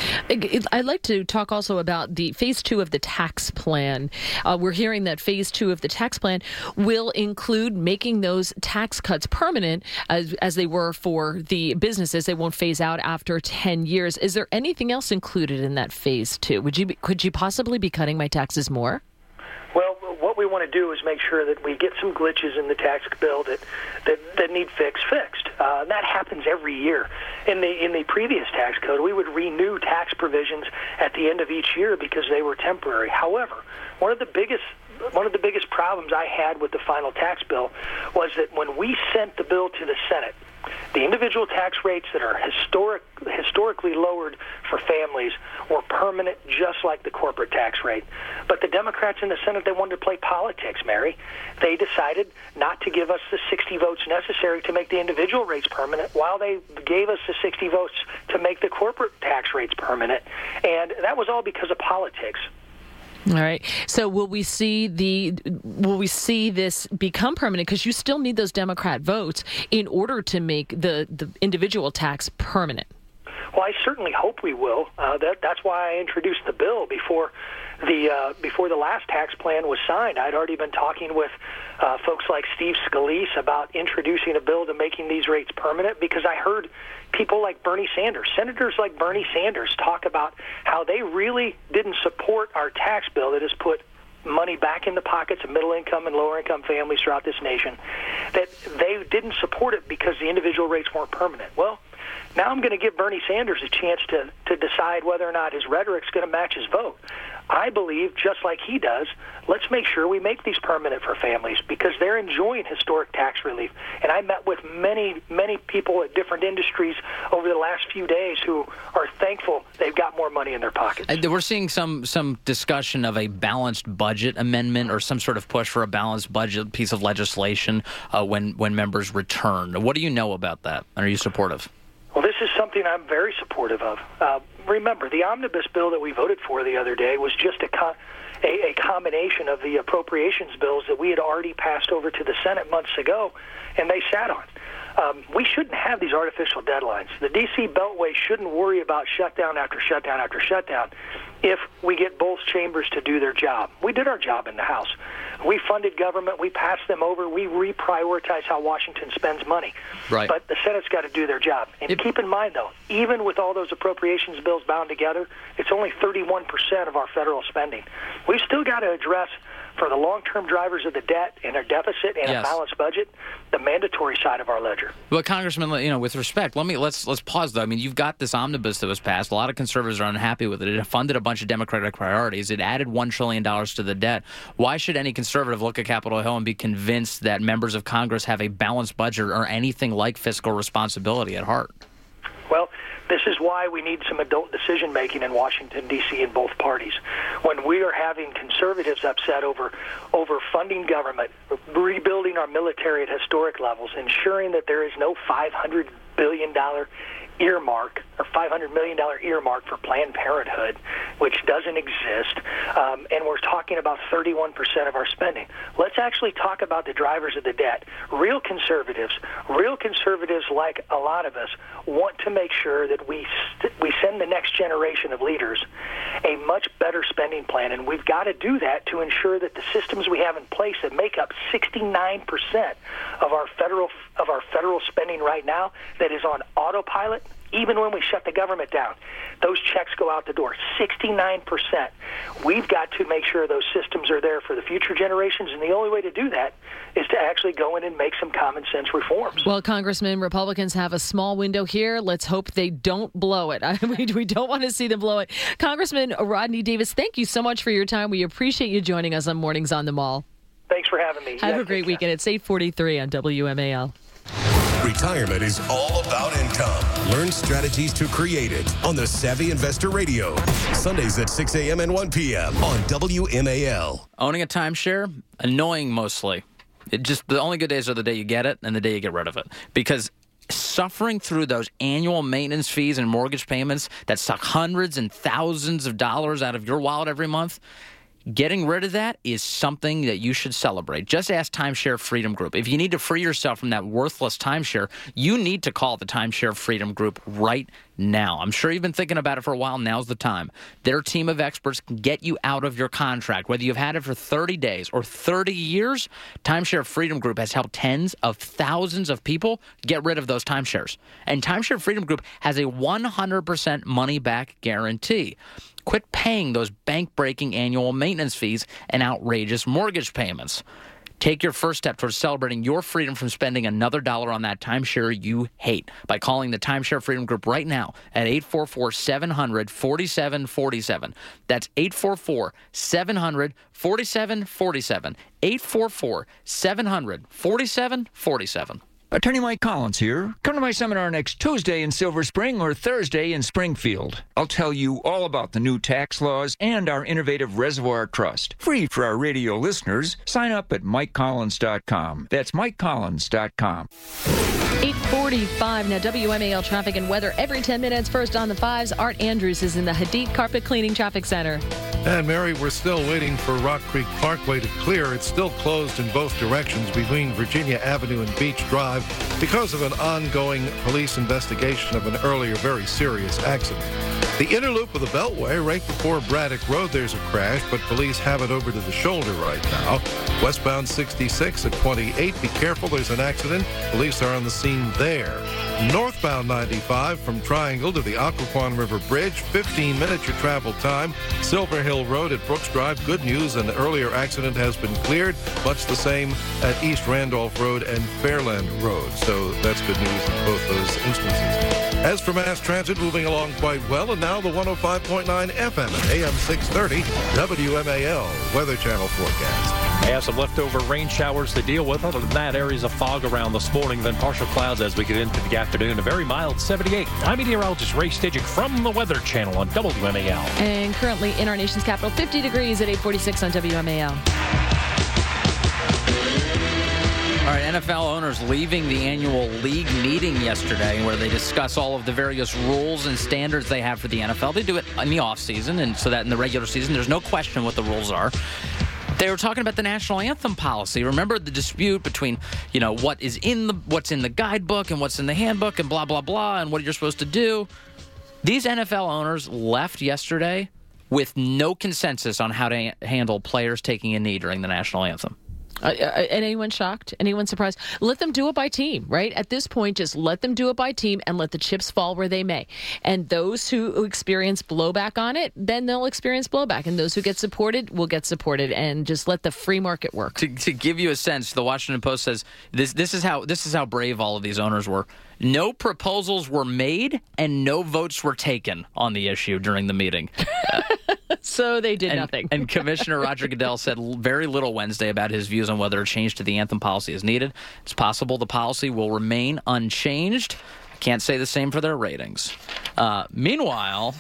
Speaker 5: I'd like to talk also about the phase two of the tax plan. Uh, we're hearing that phase two of the tax plan will include making those tax cuts permanent as, as they were for the businesses. They won't phase out after ten years. Is there anything else included in that phase two? Would you be, could you possibly be cutting my taxes more?
Speaker 7: Well, what we want to do is make sure that we get some glitches in the tax bill that that, that need fixed fixed. Uh, that happens every year. In the in the previous tax code, we would renew tax provisions at the end of each year because they were temporary. However, one of the biggest one of the biggest problems I had with the final tax bill was that when we sent the bill to the Senate, the individual tax rates that are historic, historically lowered for families were permanent, just like the corporate tax rate. But the Democrats in the Senate, they wanted to play politics, Mary. They decided not to give us the sixty votes necessary to make the individual rates permanent, while they gave us the sixty votes to make the corporate tax rates permanent. And that was all because of politics.
Speaker 5: All right. So will we see the will we see this become permanent? Because you still need those Democrat votes in order to make the, the individual tax permanent.
Speaker 7: Well, I certainly hope we will. Uh, that that's why I introduced the bill before the uh, before the last tax plan was signed. I'd already been talking with uh, folks like Steve Scalise about introducing a bill to making these rates permanent, because I heard people like Bernie Sanders, senators like Bernie Sanders, talk about how they really didn't support our tax bill that has put money back in the pockets of middle-income and lower-income families throughout this nation, that they didn't support it because the individual rates weren't permanent. Well, now I'm going to give Bernie Sanders a chance to, to decide whether or not his rhetoric's going to match his vote. I believe, just like he does, let's make sure we make these permanent for families, because they're enjoying historic tax relief. And I met with many, many people at different industries over the last few days who are thankful they've got more money in their pockets.
Speaker 6: Uh, We're seeing some some discussion of a balanced budget amendment or some sort of push for a balanced budget piece of legislation uh, when, when members return. What do you know about that? Are you supportive?
Speaker 7: Well, this is something I'm very supportive of. Uh, remember, the omnibus bill that we voted for the other day was just a, co- a, a combination of the appropriations bills that we had already passed over to the Senate months ago, and they sat on. Um, we shouldn't have these artificial deadlines. The D C Beltway shouldn't worry about shutdown after shutdown after shutdown if we get both chambers to do their job. We did our job in the House. We funded government. We passed them over. We reprioritize how Washington spends money.
Speaker 6: Right.
Speaker 7: But the Senate's got to do their job. And
Speaker 6: Yep.
Speaker 7: keep in mind, though, even with all those appropriations bills bound together, it's only thirty-one percent of our federal spending. We've still got to address, for the long-term drivers of the debt and our deficit and
Speaker 6: Yes.
Speaker 7: a balanced budget, the mandatory side of our ledger.
Speaker 6: But Congressman, you know, with respect, let me let's let's pause though. I mean, you've got this omnibus that was passed. A lot of conservatives are unhappy with it. It funded a bunch of Democratic priorities. It added one trillion dollars to the debt. Why should any conservative look at Capitol Hill and be convinced that members of Congress have a balanced budget or anything like fiscal responsibility at heart?
Speaker 7: Well, this is why we need some adult decision-making in Washington, D C in both parties. When we are having conservatives upset over over funding government, rebuilding our military at historic levels, ensuring that there is no five hundred billion dollars earmark or five hundred million dollars earmark for Planned Parenthood, which doesn't exist, um, and we're talking about thirty-one percent of our spending. Let's actually talk about the drivers of the debt. Real conservatives, real conservatives like a lot of us, want to make sure that we st- we send the next generation of leaders a much better spending plan, and we've got to do that to ensure that the systems we have in place that make up sixty-nine percent of our federal of our federal spending right now, that is on autopilot. Even when we shut the government down, those checks go out the door, sixty-nine percent. We've got to make sure those systems are there for the future generations, and the only way to do that is to actually go in and make some common sense reforms.
Speaker 5: Well, Congressman, Republicans have a small window here. Let's hope they don't blow it. I mean, we don't want to see them blow it. Congressman Rodney Davis, thank you so much for your time. We appreciate you joining us on Mornings on the Mall.
Speaker 7: Thanks for having me.
Speaker 5: Have
Speaker 7: Yeah,
Speaker 5: a great weekend. It's eight forty-three on W M A L.
Speaker 8: Retirement is all about income. Learn strategies to create it on the Savvy Investor Radio. Sundays at six a.m. and one p.m. on W M A L.
Speaker 6: Owning a timeshare, annoying mostly. It just the only good days are the day you get it and the day you get rid of it. Because suffering through those annual maintenance fees and mortgage payments that suck hundreds and thousands of dollars out of your wallet every month, getting rid of that is something that you should celebrate. Just ask Timeshare Freedom Group. If you need to free yourself from that worthless timeshare, you need to call the Timeshare Freedom Group right now. I'm sure you've been thinking about it for a while. Now's the time. Their team of experts can get you out of your contract. Whether you've had it for thirty days or thirty years, Timeshare Freedom Group has helped tens of thousands of people get rid of those timeshares. And Timeshare Freedom Group has a one hundred percent money-back guarantee. Quit paying those bank-breaking annual maintenance fees and outrageous mortgage payments. Take your first step towards celebrating your freedom from spending another dollar on that timeshare you hate by calling the Timeshare Freedom Group right now at eight four four, seven hundred, forty-seven forty-seven. That's eight four four, seven hundred, forty-seven forty-seven. eight four four, seven hundred, forty-seven forty-seven.
Speaker 9: Attorney Mike Collins here. Come to my seminar next Tuesday in Silver Spring or Thursday in Springfield. I'll tell you all about the new tax laws and our innovative reservoir trust. Free for our radio listeners. Sign up at mike collins dot com. That's mike collins dot com.
Speaker 5: eight forty-five now. W M A L traffic and weather every ten minutes. First on the fives, Art Andrews is in the Hadid Carpet Cleaning Traffic Center.
Speaker 1: And Mary, we're still waiting for Rock Creek Parkway to clear. It's still closed in both directions between Virginia Avenue and Beach Drive because of an ongoing police investigation of an earlier very serious accident. The inner loop of the Beltway, right before Braddock Road, there's a crash, but police have it over to the shoulder right now. Westbound sixty-six at twenty-eight, be careful, there's an accident. Police are on the scene there. Northbound ninety-five from Triangle to the Occoquan River Bridge, fifteen minutes your travel time. Silver Hill Road at Brooks Drive, good news, an earlier accident has been cleared. Much the same at East Randolph Road and Fairland Road, so that's good news in both those instances. As for mass transit, moving along quite well, and now the one oh five point nine F M and A M six thirty W M A L Weather Channel forecast.
Speaker 2: I have some leftover rain showers to deal with. Other than that, areas of fog around this morning, then partial clouds as we get into the afternoon. A very mild seventy-eight. I'm meteorologist Ray Stidgick from the Weather Channel on W M A L.
Speaker 5: And currently in our nation's capital, fifty degrees at eight forty-six on W M A L.
Speaker 6: All right, N F L owners leaving the annual league meeting yesterday where they discuss all of the various rules and standards they have for the N F L. They do it in the offseason, and so that in the regular season, there's no question what the rules are. They were talking about the national anthem policy. Remember the dispute between, you know, what is in the what's in the guidebook and what's in the handbook and blah, blah, blah, and what you're supposed to do. These N F L owners left yesterday with no consensus on how to a- handle players taking a knee during the national anthem.
Speaker 5: Uh, uh, anyone shocked? Anyone surprised? Let them do it by team, right? At this point, just let them do it by team and let the chips fall where they may. And those who experience blowback on it, then they'll experience blowback. And those who get supported will get supported. And just let the free market work.
Speaker 6: To, to give you a sense, the Washington Post says this. This is how this is how brave all of these owners were. No proposals were made and no votes were taken on the issue during the meeting. Uh,
Speaker 5: so they did
Speaker 6: and,
Speaker 5: nothing.
Speaker 6: And Commissioner Roger Goodell said very little Wednesday about his views on whether a change to the anthem policy is needed. It's possible the policy will remain unchanged. I can't say the same for their ratings. Uh, meanwhile,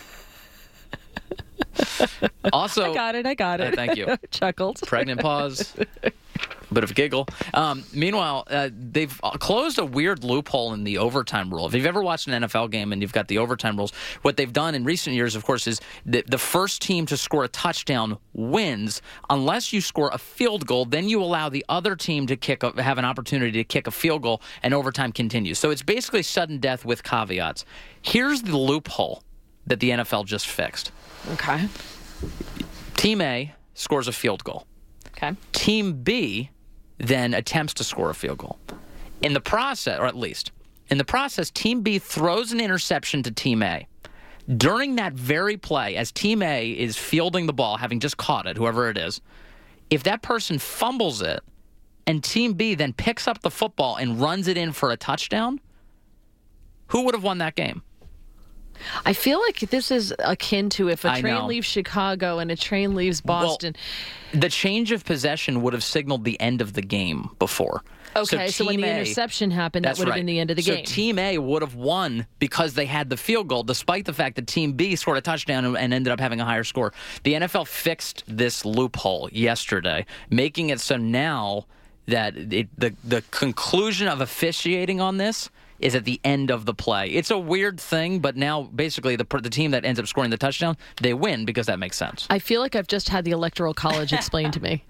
Speaker 6: also...
Speaker 5: I got it, I got it.
Speaker 6: Uh, thank you.
Speaker 5: Chuckled.
Speaker 6: Pregnant pause. Bit of a giggle. Um, meanwhile, uh, they've closed a weird loophole in the overtime rule. If you've ever watched an N F L game and you've got the overtime rules, what they've done in recent years, of course, is the, the first team to score a touchdown wins. Unless you score a field goal, then you allow the other team to kick a, have an opportunity to kick a field goal, and overtime continues. So it's basically sudden death with caveats. Here's the loophole that the N F L just fixed.
Speaker 5: Okay.
Speaker 6: Team A scores a field goal.
Speaker 5: Okay.
Speaker 6: Team B then attempts to score a field goal. In the process, or at least, in the process, Team B throws an interception to Team A. During that very play, as Team A is fielding the ball, having just caught it, whoever it is, if that person fumbles it and Team B then picks up the football and runs it in for a touchdown, who would have won that game?
Speaker 5: I feel like this is akin to if a
Speaker 6: I
Speaker 5: train
Speaker 6: know.
Speaker 5: leaves Chicago and a train leaves Boston.
Speaker 6: Well, the change of possession would have signaled the end of the game before.
Speaker 5: Okay, so, when
Speaker 6: Team
Speaker 5: the
Speaker 6: A-
Speaker 5: interception happened, that
Speaker 6: That's
Speaker 5: would have
Speaker 6: right.
Speaker 5: been the end of the
Speaker 6: so
Speaker 5: game.
Speaker 6: Team A would have won because they had the field goal, despite the fact that Team B scored a touchdown and- and ended up having a higher score. The N F L fixed this loophole yesterday, making it so now that it, the the conclusion of officiating on this is at the end of the play. It's a weird thing, but now basically the the team that ends up scoring the touchdown, they win because that makes sense.
Speaker 5: I feel like I've just had the Electoral College explained to me.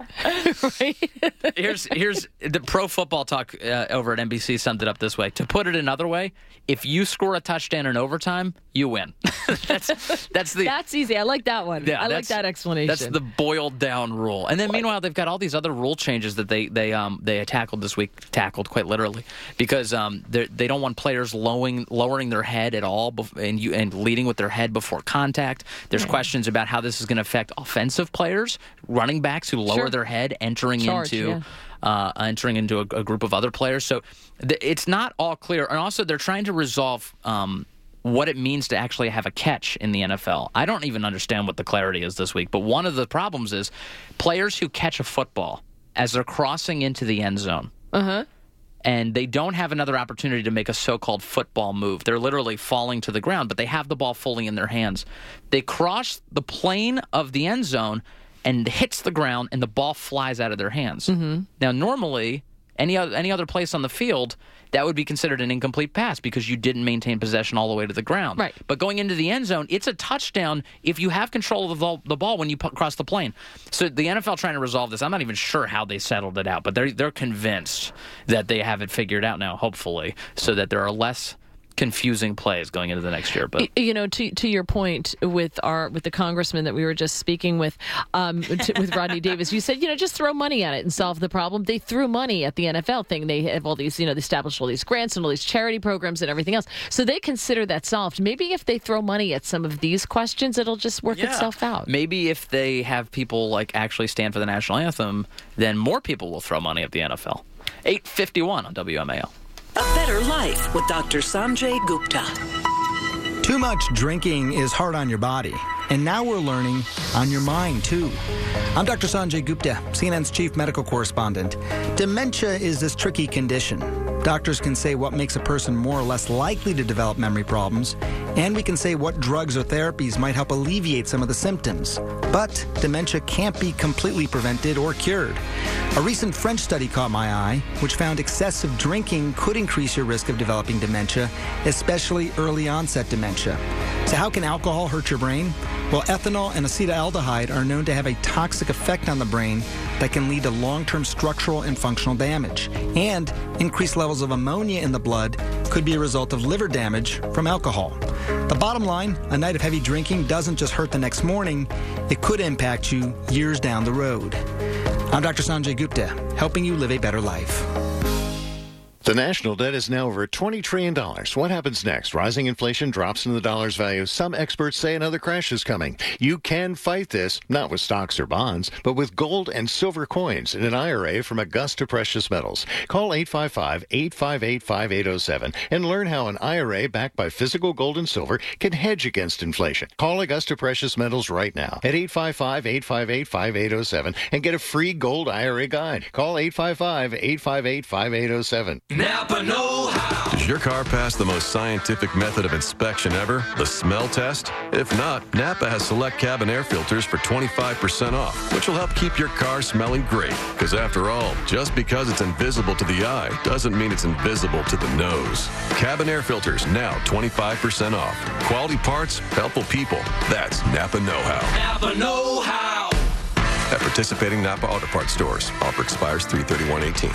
Speaker 6: here's here's the Pro Football Talk uh, over at N B C summed it up this way. To put it another way, if you score a touchdown in overtime, you win. that's that's the
Speaker 5: That's easy. I like that one.
Speaker 6: Yeah,
Speaker 5: I like
Speaker 6: that's-
Speaker 5: that explanation.
Speaker 6: That's the boiled down rule. And then meanwhile, they've got all these other rule changes that they they um they tackled this week, tackled quite literally, because um they they don't want players lowering lowering their head at all bef- and you and leading with their head before contact. There's
Speaker 5: Right.
Speaker 6: questions about how this is going to affect offensive players, running backs who lower
Speaker 5: Sure.
Speaker 6: their head entering
Speaker 5: Charge,
Speaker 6: into
Speaker 5: yeah.
Speaker 6: uh, entering into a, a group of other players. So th- it's not all clear. And also, they're trying to resolve um, what it means to actually have a catch in the N F L. I don't even understand what the clarity is this week. But one of the problems is players who catch a football as they're crossing into the end zone.
Speaker 5: Uh-huh.
Speaker 6: And they don't have another opportunity to make a so-called football move. They're literally falling to the ground, but they have the ball fully in their hands. They cross the plane of the end zone and hits the ground, and the ball flies out of their hands.
Speaker 5: Mm-hmm.
Speaker 6: Now, normally, Any other, any other place on the field, that would be considered an incomplete pass because you didn't maintain possession all the way to the ground.
Speaker 5: Right.
Speaker 6: But going into the end zone, it's a touchdown if you have control of the ball, the ball when you put, cross the plane. So the N F L trying to resolve this, I'm not even sure how they settled it out, but they're they're convinced that they have it figured out now, hopefully, so that there are less confusing plays going into the next year. But
Speaker 5: you know, to to your point with our with the congressman that we were just speaking with, um, to, with Rodney Davis, you said, you know, just throw money at it and solve the problem. They threw money at the N F L thing. They have all these, you know, they established all these grants and all these charity programs and everything else. So they consider that solved. Maybe if they throw money at some of these questions, it'll just work
Speaker 6: yeah.
Speaker 5: itself out.
Speaker 6: Maybe if they have people like actually stand for the national anthem, then more people will throw money at the N F L. eight fifty-one on W M A L.
Speaker 10: A Better Life with Doctor Sanjay Gupta.
Speaker 11: Too much drinking is hard on your body, and now we're learning on your mind, too. I'm Doctor Sanjay Gupta, C N N's chief medical correspondent. Dementia is this tricky condition. Doctors can say what makes a person more or less likely to develop memory problems, and we can say what drugs or therapies might help alleviate some of the symptoms. But dementia can't be completely prevented or cured. A recent French study caught my eye, which found excessive drinking could increase your risk of developing dementia, especially early onset dementia. So how can alcohol hurt your brain? Well, ethanol and acetaldehyde are known to have a toxic effect on the brain that can lead to long-term structural and functional damage. And increased levels of ammonia in the blood could be a result of liver damage from alcohol. The bottom line, a night of heavy drinking doesn't just hurt the next morning, it could impact you years down the road. I'm Doctor Sanjay Gupta, helping you live a better life.
Speaker 12: The national debt is now over twenty trillion dollars. What happens next? Rising inflation drops in the dollar's value. Some experts say another crash is coming. You can fight this, not with stocks or bonds, but with gold and silver coins in an I R A from Augusta Precious Metals. Call eight five five, eight five eight, five eight zero seven and learn how an I R A backed by physical gold and silver can hedge against inflation. Call Augusta Precious Metals right now at eight five five, eight five eight, five eight zero seven and get a free gold I R A guide. Call eight five five, eight five eight, five eight zero seven.
Speaker 13: Napa know-how. Does your car pass the most scientific method of inspection ever, the smell test? If not, Napa has select cabin air filters for twenty-five percent off, which will help keep your car smelling great. Because after all, just because it's invisible to the eye doesn't mean it's invisible to the nose. Cabin air filters now twenty-five percent off. Quality parts, helpful people. That's Napa know-how.
Speaker 10: Napa know-how.
Speaker 13: At participating Napa Auto Parts stores. Offer expires three thirty-one eighteen.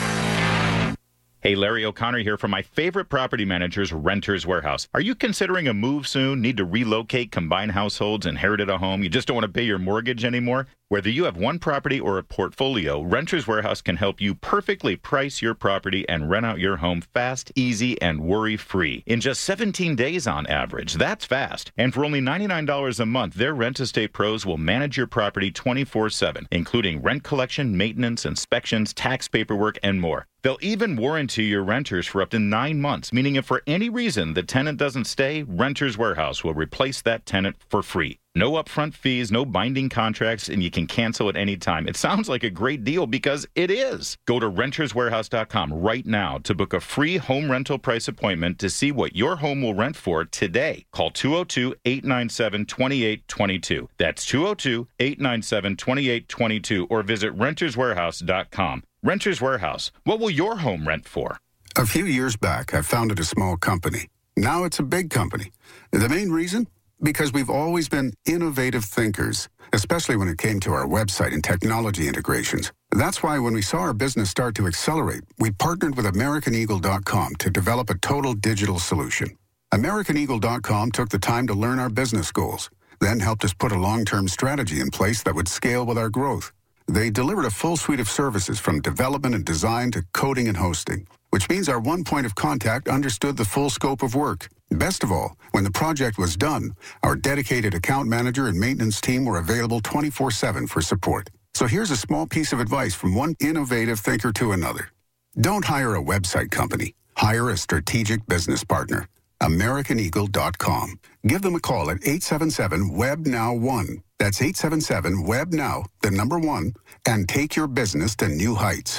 Speaker 14: Hey, Larry O'Connor here from my favorite property managers, Renters Warehouse. Are you considering a move soon? Need to relocate, combine households, inherited a home? You just don't want to pay your mortgage anymore? Whether you have one property or a portfolio, Renters Warehouse can help you perfectly price your property and rent out your home fast, easy, and worry-free. In just seventeen days on average. That's fast. And for only ninety-nine dollars a month, their Rent Estate Pros will manage your property twenty-four seven, including rent collection, maintenance, inspections, tax paperwork, and more. They'll even warranty your renters for up to nine months, meaning if for any reason the tenant doesn't stay, Renters Warehouse will replace that tenant for free. No upfront fees, no binding contracts, and you can cancel at any time. It sounds like a great deal because it is. Go to renters warehouse dot com right now to book a free home rental price appointment to see what your home will rent for today. Call two oh two, eight nine seven, two eight two two. That's two oh two, eight nine seven, two eight two two or visit renters warehouse dot com. Renters Warehouse, what will your home rent for?
Speaker 26: A few years back, I founded a small company. Now it's a big company. The main reason? Because we've always been innovative thinkers, especially when it came to our website and technology integrations. That's why when we saw our business start to accelerate, we partnered with American Eagle dot com to develop a total digital solution. American Eagle dot com took the time to learn our business goals, then helped us put a long-term strategy in place that would scale with our growth. They delivered a full suite of services from development and design to coding and hosting, which means our one point of contact understood the full scope of work. Best of all, when the project was done, our dedicated account manager and maintenance team were available twenty-four seven for support. So here's a small piece of advice from one innovative thinker to another. Don't hire a website company. Hire a strategic business partner. American Eagle dot com. Give them a call at eight seven seven, W E B, N O W, one. That's eight seven seven, W E B, N O W, the number one, and take your business to new heights.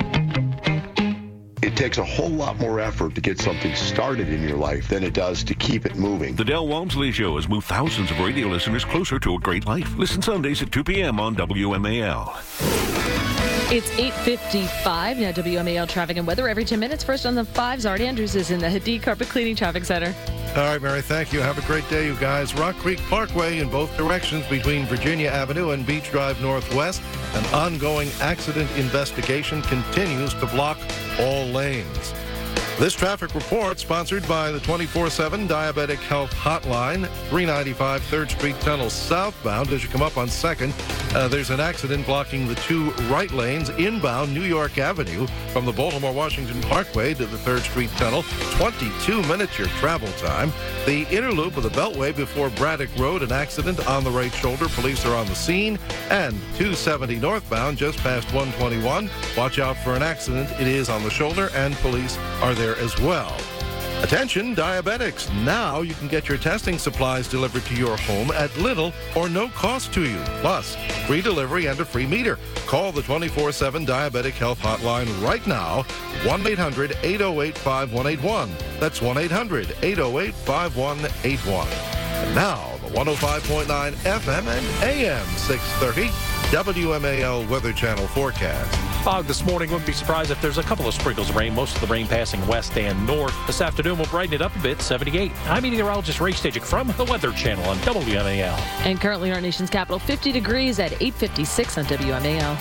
Speaker 27: It takes a whole lot more effort to get something started in your life than it does to keep it moving.
Speaker 15: The Del Walmsley Show has moved thousands of radio listeners closer to a great life. Listen Sundays at two p.m. on W M A L.
Speaker 5: It's eight fifty-five. Now W M A L traffic and weather every ten minutes. First on the fives, Art Andrews is in the Hadid Carpet Cleaning Traffic Center.
Speaker 1: All right, Mary, thank you. Have a great day, you guys. Rock Creek Parkway in both directions between Virginia Avenue and Beach Drive Northwest. An ongoing accident investigation continues to block all lanes. This traffic report sponsored by the twenty-four seven Diabetic Health Hotline, three ninety-five third Street Tunnel southbound. As you come up on second, uh, there's an accident blocking the two right lanes inbound New York Avenue from the Baltimore-Washington Parkway to the third Street Tunnel. twenty-two minutes your travel time. The inner loop of the Beltway before Braddock Road, an accident on the right shoulder. Police are on the scene. And two seventy northbound just past one twenty-one. Watch out for an accident. It is on the shoulder, and police are there as well. Attention, diabetics. Now you can get your testing supplies delivered to your home at little or no cost to you. Plus, free delivery and a free meter. Call the twenty-four seven Diabetic Health Hotline right now, one eight hundred eight oh eight five one eight one. That's one eight hundred eight oh eight five one eight one. And now, the one oh five point nine F M and A M six thirty W M A L Weather Channel forecast.
Speaker 2: Fog this morning. Wouldn't be surprised if there's a couple of sprinkles of rain. Most of the rain passing west and north. This afternoon will brighten it up a bit, seventy-eight. I'm meteorologist Ray Stajic from the Weather Channel on W M A L.
Speaker 5: And currently in our nation's capital, fifty degrees at eight fifty-six on W M A L.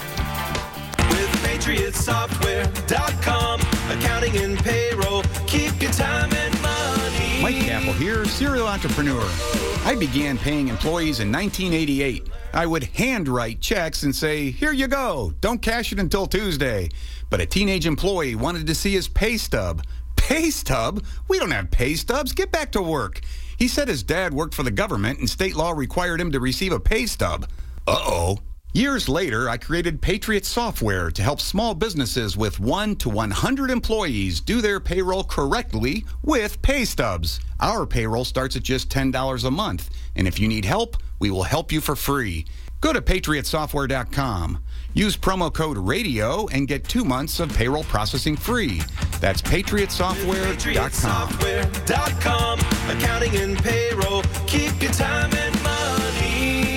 Speaker 16: With Patriot Software dot com, accounting and payroll, keep your time and money.
Speaker 17: Mike Campbell here, serial entrepreneur. I began paying employees in nineteen eighty-eight. I would handwrite checks and say, here you go, don't cash it until Tuesday. But a teenage employee wanted to see his pay stub. Pay stub? We don't have pay stubs. Get back to work. He said his dad worked for the government and state law required him to receive a pay stub. Uh-oh. Years later, I created Patriot Software to help small businesses with one to one hundred employees do their payroll correctly with pay stubs. Our payroll starts at just ten dollars a month, and if you need help, we will help you for free. Go to Patriot Software dot com. Use promo code RADIO and get two months of payroll processing free. That's Patriot Software dot com.
Speaker 16: Patriot Software dot com, accounting and payroll, keep your time and money.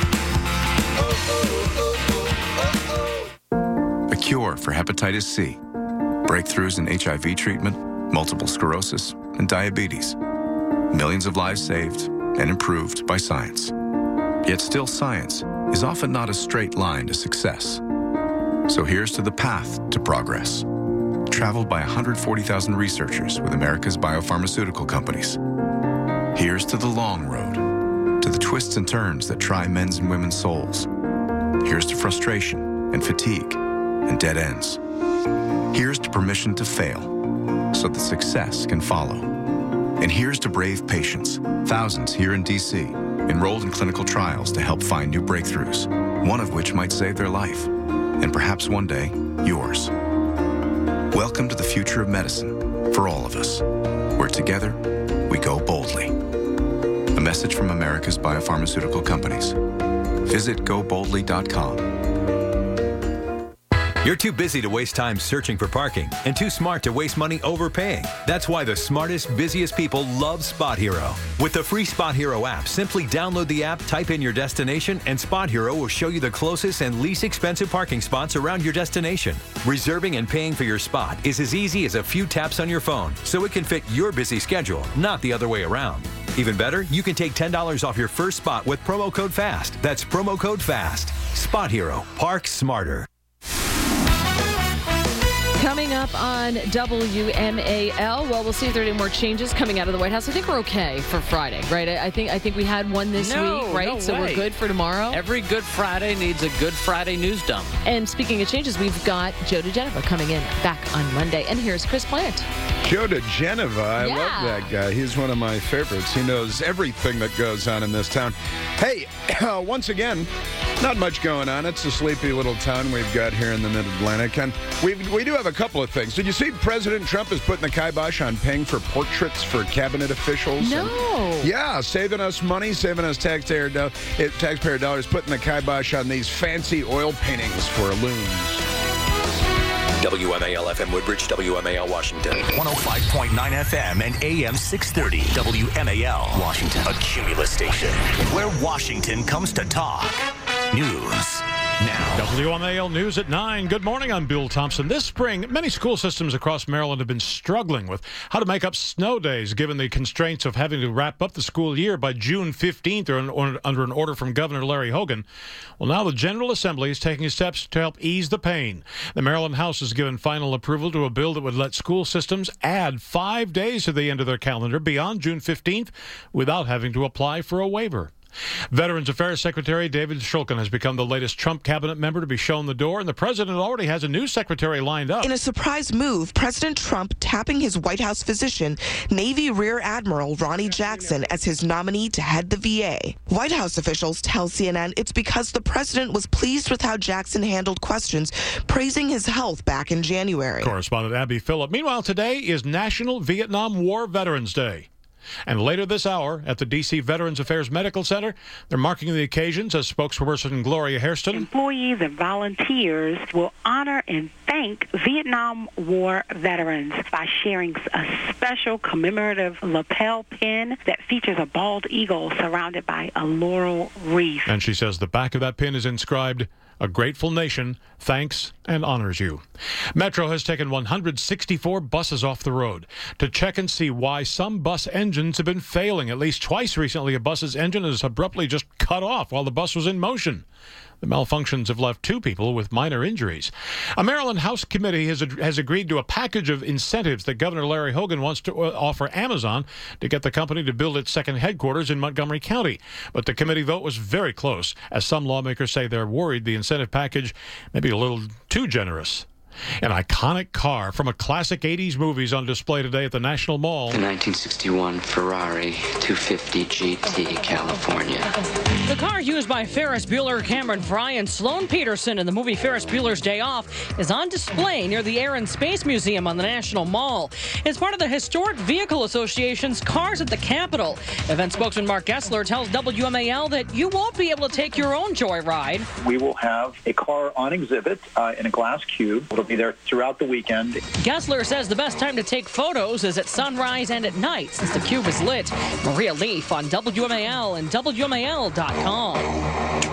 Speaker 18: A cure for hepatitis C, breakthroughs in H I V treatment, multiple sclerosis, and diabetes. Millions of lives saved and improved by science. Yet still science is often not a straight line to success. So here's to the path to progress, traveled by one hundred forty thousand researchers with America's biopharmaceutical companies. Here's to the long road, to the twists and turns that try men's and women's souls. Here's to frustration and fatigue and dead ends. Here's to permission to fail so that success can follow. And here's to brave patients, thousands here in D C, enrolled in clinical trials to help find new breakthroughs, one of which might save their life, and perhaps one day, yours. Welcome to the future of medicine for all of us, where together we go boldly. A message from America's biopharmaceutical companies. Visit go boldly dot com.
Speaker 19: You're too busy to waste time searching for parking and too smart to waste money overpaying. That's why the smartest, busiest people love Spot Hero. With the free Spot Hero app, simply download the app, type in your destination, and Spot Hero will show you the closest and least expensive parking spots around your destination. Reserving and paying for your spot is as easy as a few taps on your phone, so it can fit your busy schedule, not the other way around. Even better, you can take ten dollars off your first spot with promo code FAST. That's promo code FAST. Spot Hero. Park smarter.
Speaker 5: Coming up on W M A L, well, we'll see if there are any more changes coming out of the White House. I think we're okay for Friday, right? I think I think we had one this
Speaker 6: no,
Speaker 5: week, right?
Speaker 6: No
Speaker 5: so
Speaker 6: way.
Speaker 5: We're good for tomorrow.
Speaker 6: Every Good Friday needs a Good Friday news dump.
Speaker 5: And speaking of changes, we've got Joe DeGenova coming in back on Monday. And here's Chris Plant.
Speaker 20: Joe DeGenova, I
Speaker 5: Yeah.
Speaker 20: love that guy. He's one of my favorites. He knows everything that goes on in this town. Hey, uh, once again, not much going on. It's a sleepy little town we've got here in the Mid-Atlantic. And we we do have a couple of things. Did you see President Trump is putting the kibosh on paying for portraits for cabinet officials?
Speaker 5: No.
Speaker 20: And, yeah, saving us money, saving us taxpayer, do- taxpayer dollars, putting the kibosh on these fancy oil paintings for loons.
Speaker 4: W M A L F M Woodbridge, W M A L Washington. one oh five point nine F M and A M six thirty. W M A L Washington. A Cumulus station where Washington comes to talk. News.
Speaker 3: now. W M A L News at nine. Good morning, I'm Bill Thompson. This spring, many school systems across Maryland have been struggling with how to make up snow days given the constraints of having to wrap up the school year by June fifteenth or, an, or under an order from Governor Larry Hogan. Well, now the General Assembly is taking steps to help ease the pain. The Maryland House has given final approval to a bill that would let school systems add five days to the end of their calendar beyond June fifteenth without having to apply for a waiver. Veterans Affairs Secretary David Shulkin has become the latest Trump cabinet member to be shown the door, and the president already has a new secretary lined up.
Speaker 7: In a surprise move, President Trump tapping his White House physician, Navy Rear Admiral Ronnie Jackson, as his nominee to head the V A. White House officials tell C N N it's because the president was pleased with how Jackson handled questions praising his health back in January.
Speaker 3: Correspondent Abby Phillip. Meanwhile, today is National Vietnam War Veterans Day. And later this hour at the D C Veterans Affairs Medical Center, they're marking the occasion, says spokesperson Gloria Hairston.
Speaker 21: Employees and volunteers will honor and thank Vietnam War veterans by sharing a special commemorative lapel pin that features a bald eagle surrounded by a laurel wreath.
Speaker 3: And she says the back of that pin is inscribed, "A grateful nation thanks and honors you." Metro has taken one hundred sixty-four buses off the road to check and see why some bus engines have been failing. At least twice recently, a bus's engine is abruptly just cut off while the bus was in motion. The malfunctions have left two people with minor injuries. A Maryland House committee has, has agreed to a package of incentives that Governor Larry Hogan wants to offer Amazon to get the company to build its second headquarters in Montgomery County. But the committee vote was very close, as some lawmakers say they're worried the incentive package may be a little too generous. An iconic car from a classic eighties movie is on display today at the National Mall.
Speaker 22: The nineteen sixty-one Ferrari two fifty G T, California.
Speaker 23: The car used by Ferris Bueller, Cameron Fry, and Sloan Peterson in the movie Ferris Bueller's Day Off is on display near the Air and Space Museum on the National Mall. It's part of the Historic Vehicle Association's Cars at the Capitol. Event spokesman Mark Gessler tells W M A L that you won't be able to take your own joyride.
Speaker 24: We will have a car on exhibit uh, in a glass cube. It'll be there throughout the weekend.
Speaker 23: Gessler says the best time to take photos is at sunrise and at night since the cube is lit. Maria Leaf on W M A L and W M A L dot com.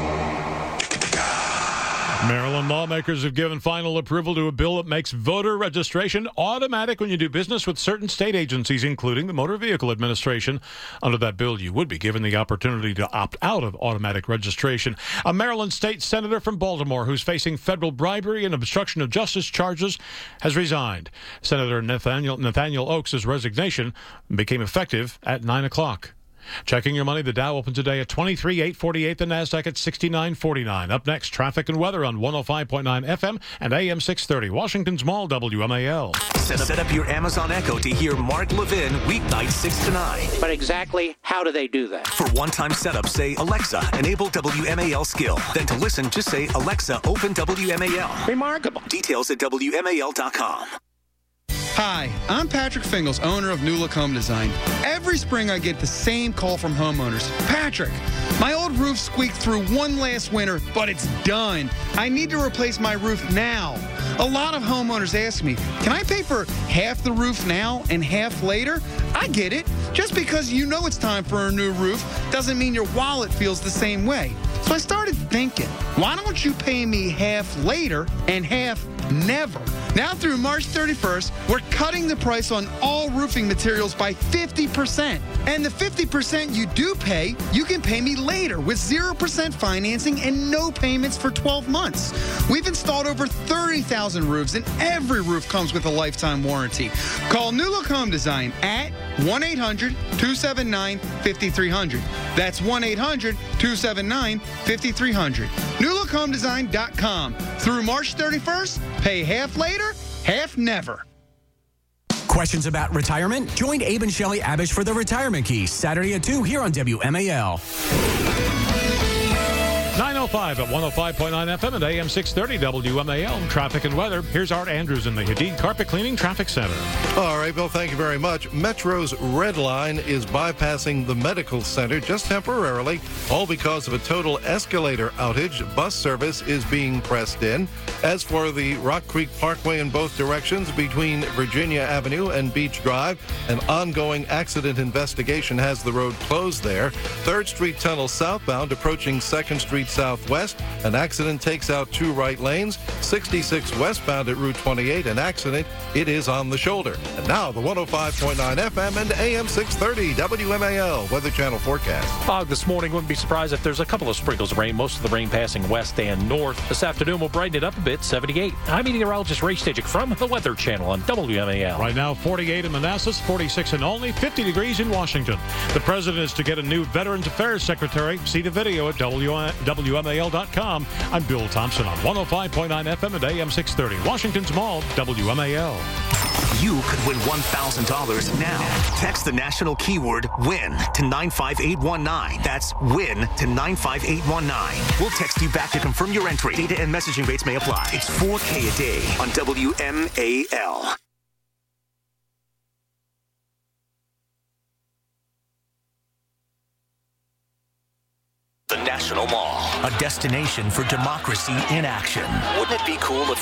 Speaker 3: Maryland lawmakers have given final approval to a bill that makes voter registration automatic when you do business with certain state agencies, including the Motor Vehicle Administration. Under that bill, you would be given the opportunity to opt out of automatic registration. A Maryland state senator from Baltimore who's facing federal bribery and obstruction of justice charges has resigned. Senator Nathaniel, Nathaniel Oaks' resignation became effective at nine o'clock. Checking your money, the Dow opens today at twenty-three eight forty-eight, the NASDAQ at sixty-nine forty-nine. Up next, traffic and weather on one oh five point nine F M and A M six thirty. Washington's Mall, W M A L.
Speaker 4: Set up, set up your Amazon Echo to hear Mark Levin weeknights six to nine.
Speaker 25: But exactly how do they do that?
Speaker 4: For one-time setup, say, Alexa, enable W M A L skill. Then to listen, just say, Alexa, open W M A L.
Speaker 25: Remarkable.
Speaker 4: Details at W M A L dot com.
Speaker 28: Hi, I'm Patrick Fingles, owner of New Look Home Design. Every spring I get the same call from homeowners. Patrick, my old roof squeaked through one last winter, but it's done. I need to replace my roof now. A lot of homeowners ask me, can I pay for half the roof now and half later? I get it. Just because you know it's time for a new roof doesn't mean your wallet feels the same way. So I started thinking, why don't you pay me half later and half never? Now through March thirty-first, we're cutting the price on all roofing materials by fifty percent. And the fifty percent you do pay, you can pay me later with zero percent financing and no payments for twelve months. We've installed over thirty thousand roofs, and every roof comes with a lifetime warranty. Call New Look Home Design at one eight hundred two seven nine five three zero zero. That's one eight hundred two seven nine five three zero zero. New Look Home Design dot com. Through March thirty-first, pay half later, half never.
Speaker 29: Questions about retirement? Join Abe and Shelley Abish for the Retirement Key, Saturday at two here on W M A L.
Speaker 3: nine oh five at one oh five point nine F M and A M six thirty W M A L. Traffic and weather. Here's Art Andrews in the Hadid Carpet Cleaning Traffic Center.
Speaker 1: All right, Bill, thank you very much. Metro's Red Line is bypassing the medical center just temporarily, all because of a total escalator outage. Bus service is being pressed in. As for the Rock Creek Parkway in both directions between Virginia Avenue and Beach Drive, an ongoing accident investigation has the road closed there. third Street Tunnel southbound approaching second Street Street Southwest. An accident takes out two right lanes. sixty-six westbound at Route twenty-eight. An accident. It is on the shoulder. And now the one oh five point nine F M and A M six thirty W M A L Weather Channel forecast.
Speaker 2: Fog this morning. Wouldn't be surprised if there's a couple of sprinkles of rain. Most of the rain passing west and north. This afternoon will brighten it up a bit. seventy-eight. I'm meteorologist Ray Stajic from the Weather Channel on W M A L.
Speaker 3: Right now, forty-eight in Manassas, forty-six in Olney, fifty degrees in Washington. The president is to get a new Veterans Affairs secretary. See the video at W M A L dot com. I'm Bill Thompson on one oh five point nine F M and A M six thirty. Washington's Mall, W M A L.
Speaker 4: You could win one thousand dollars now. Text the national keyword WIN to nine five eight one nine. That's WIN to nine five eight one nine. We'll text you back to confirm your entry. Data and messaging rates may apply. It's four K a day on W M A L. The National Mall, a destination for democracy in action. Wouldn't it be cool if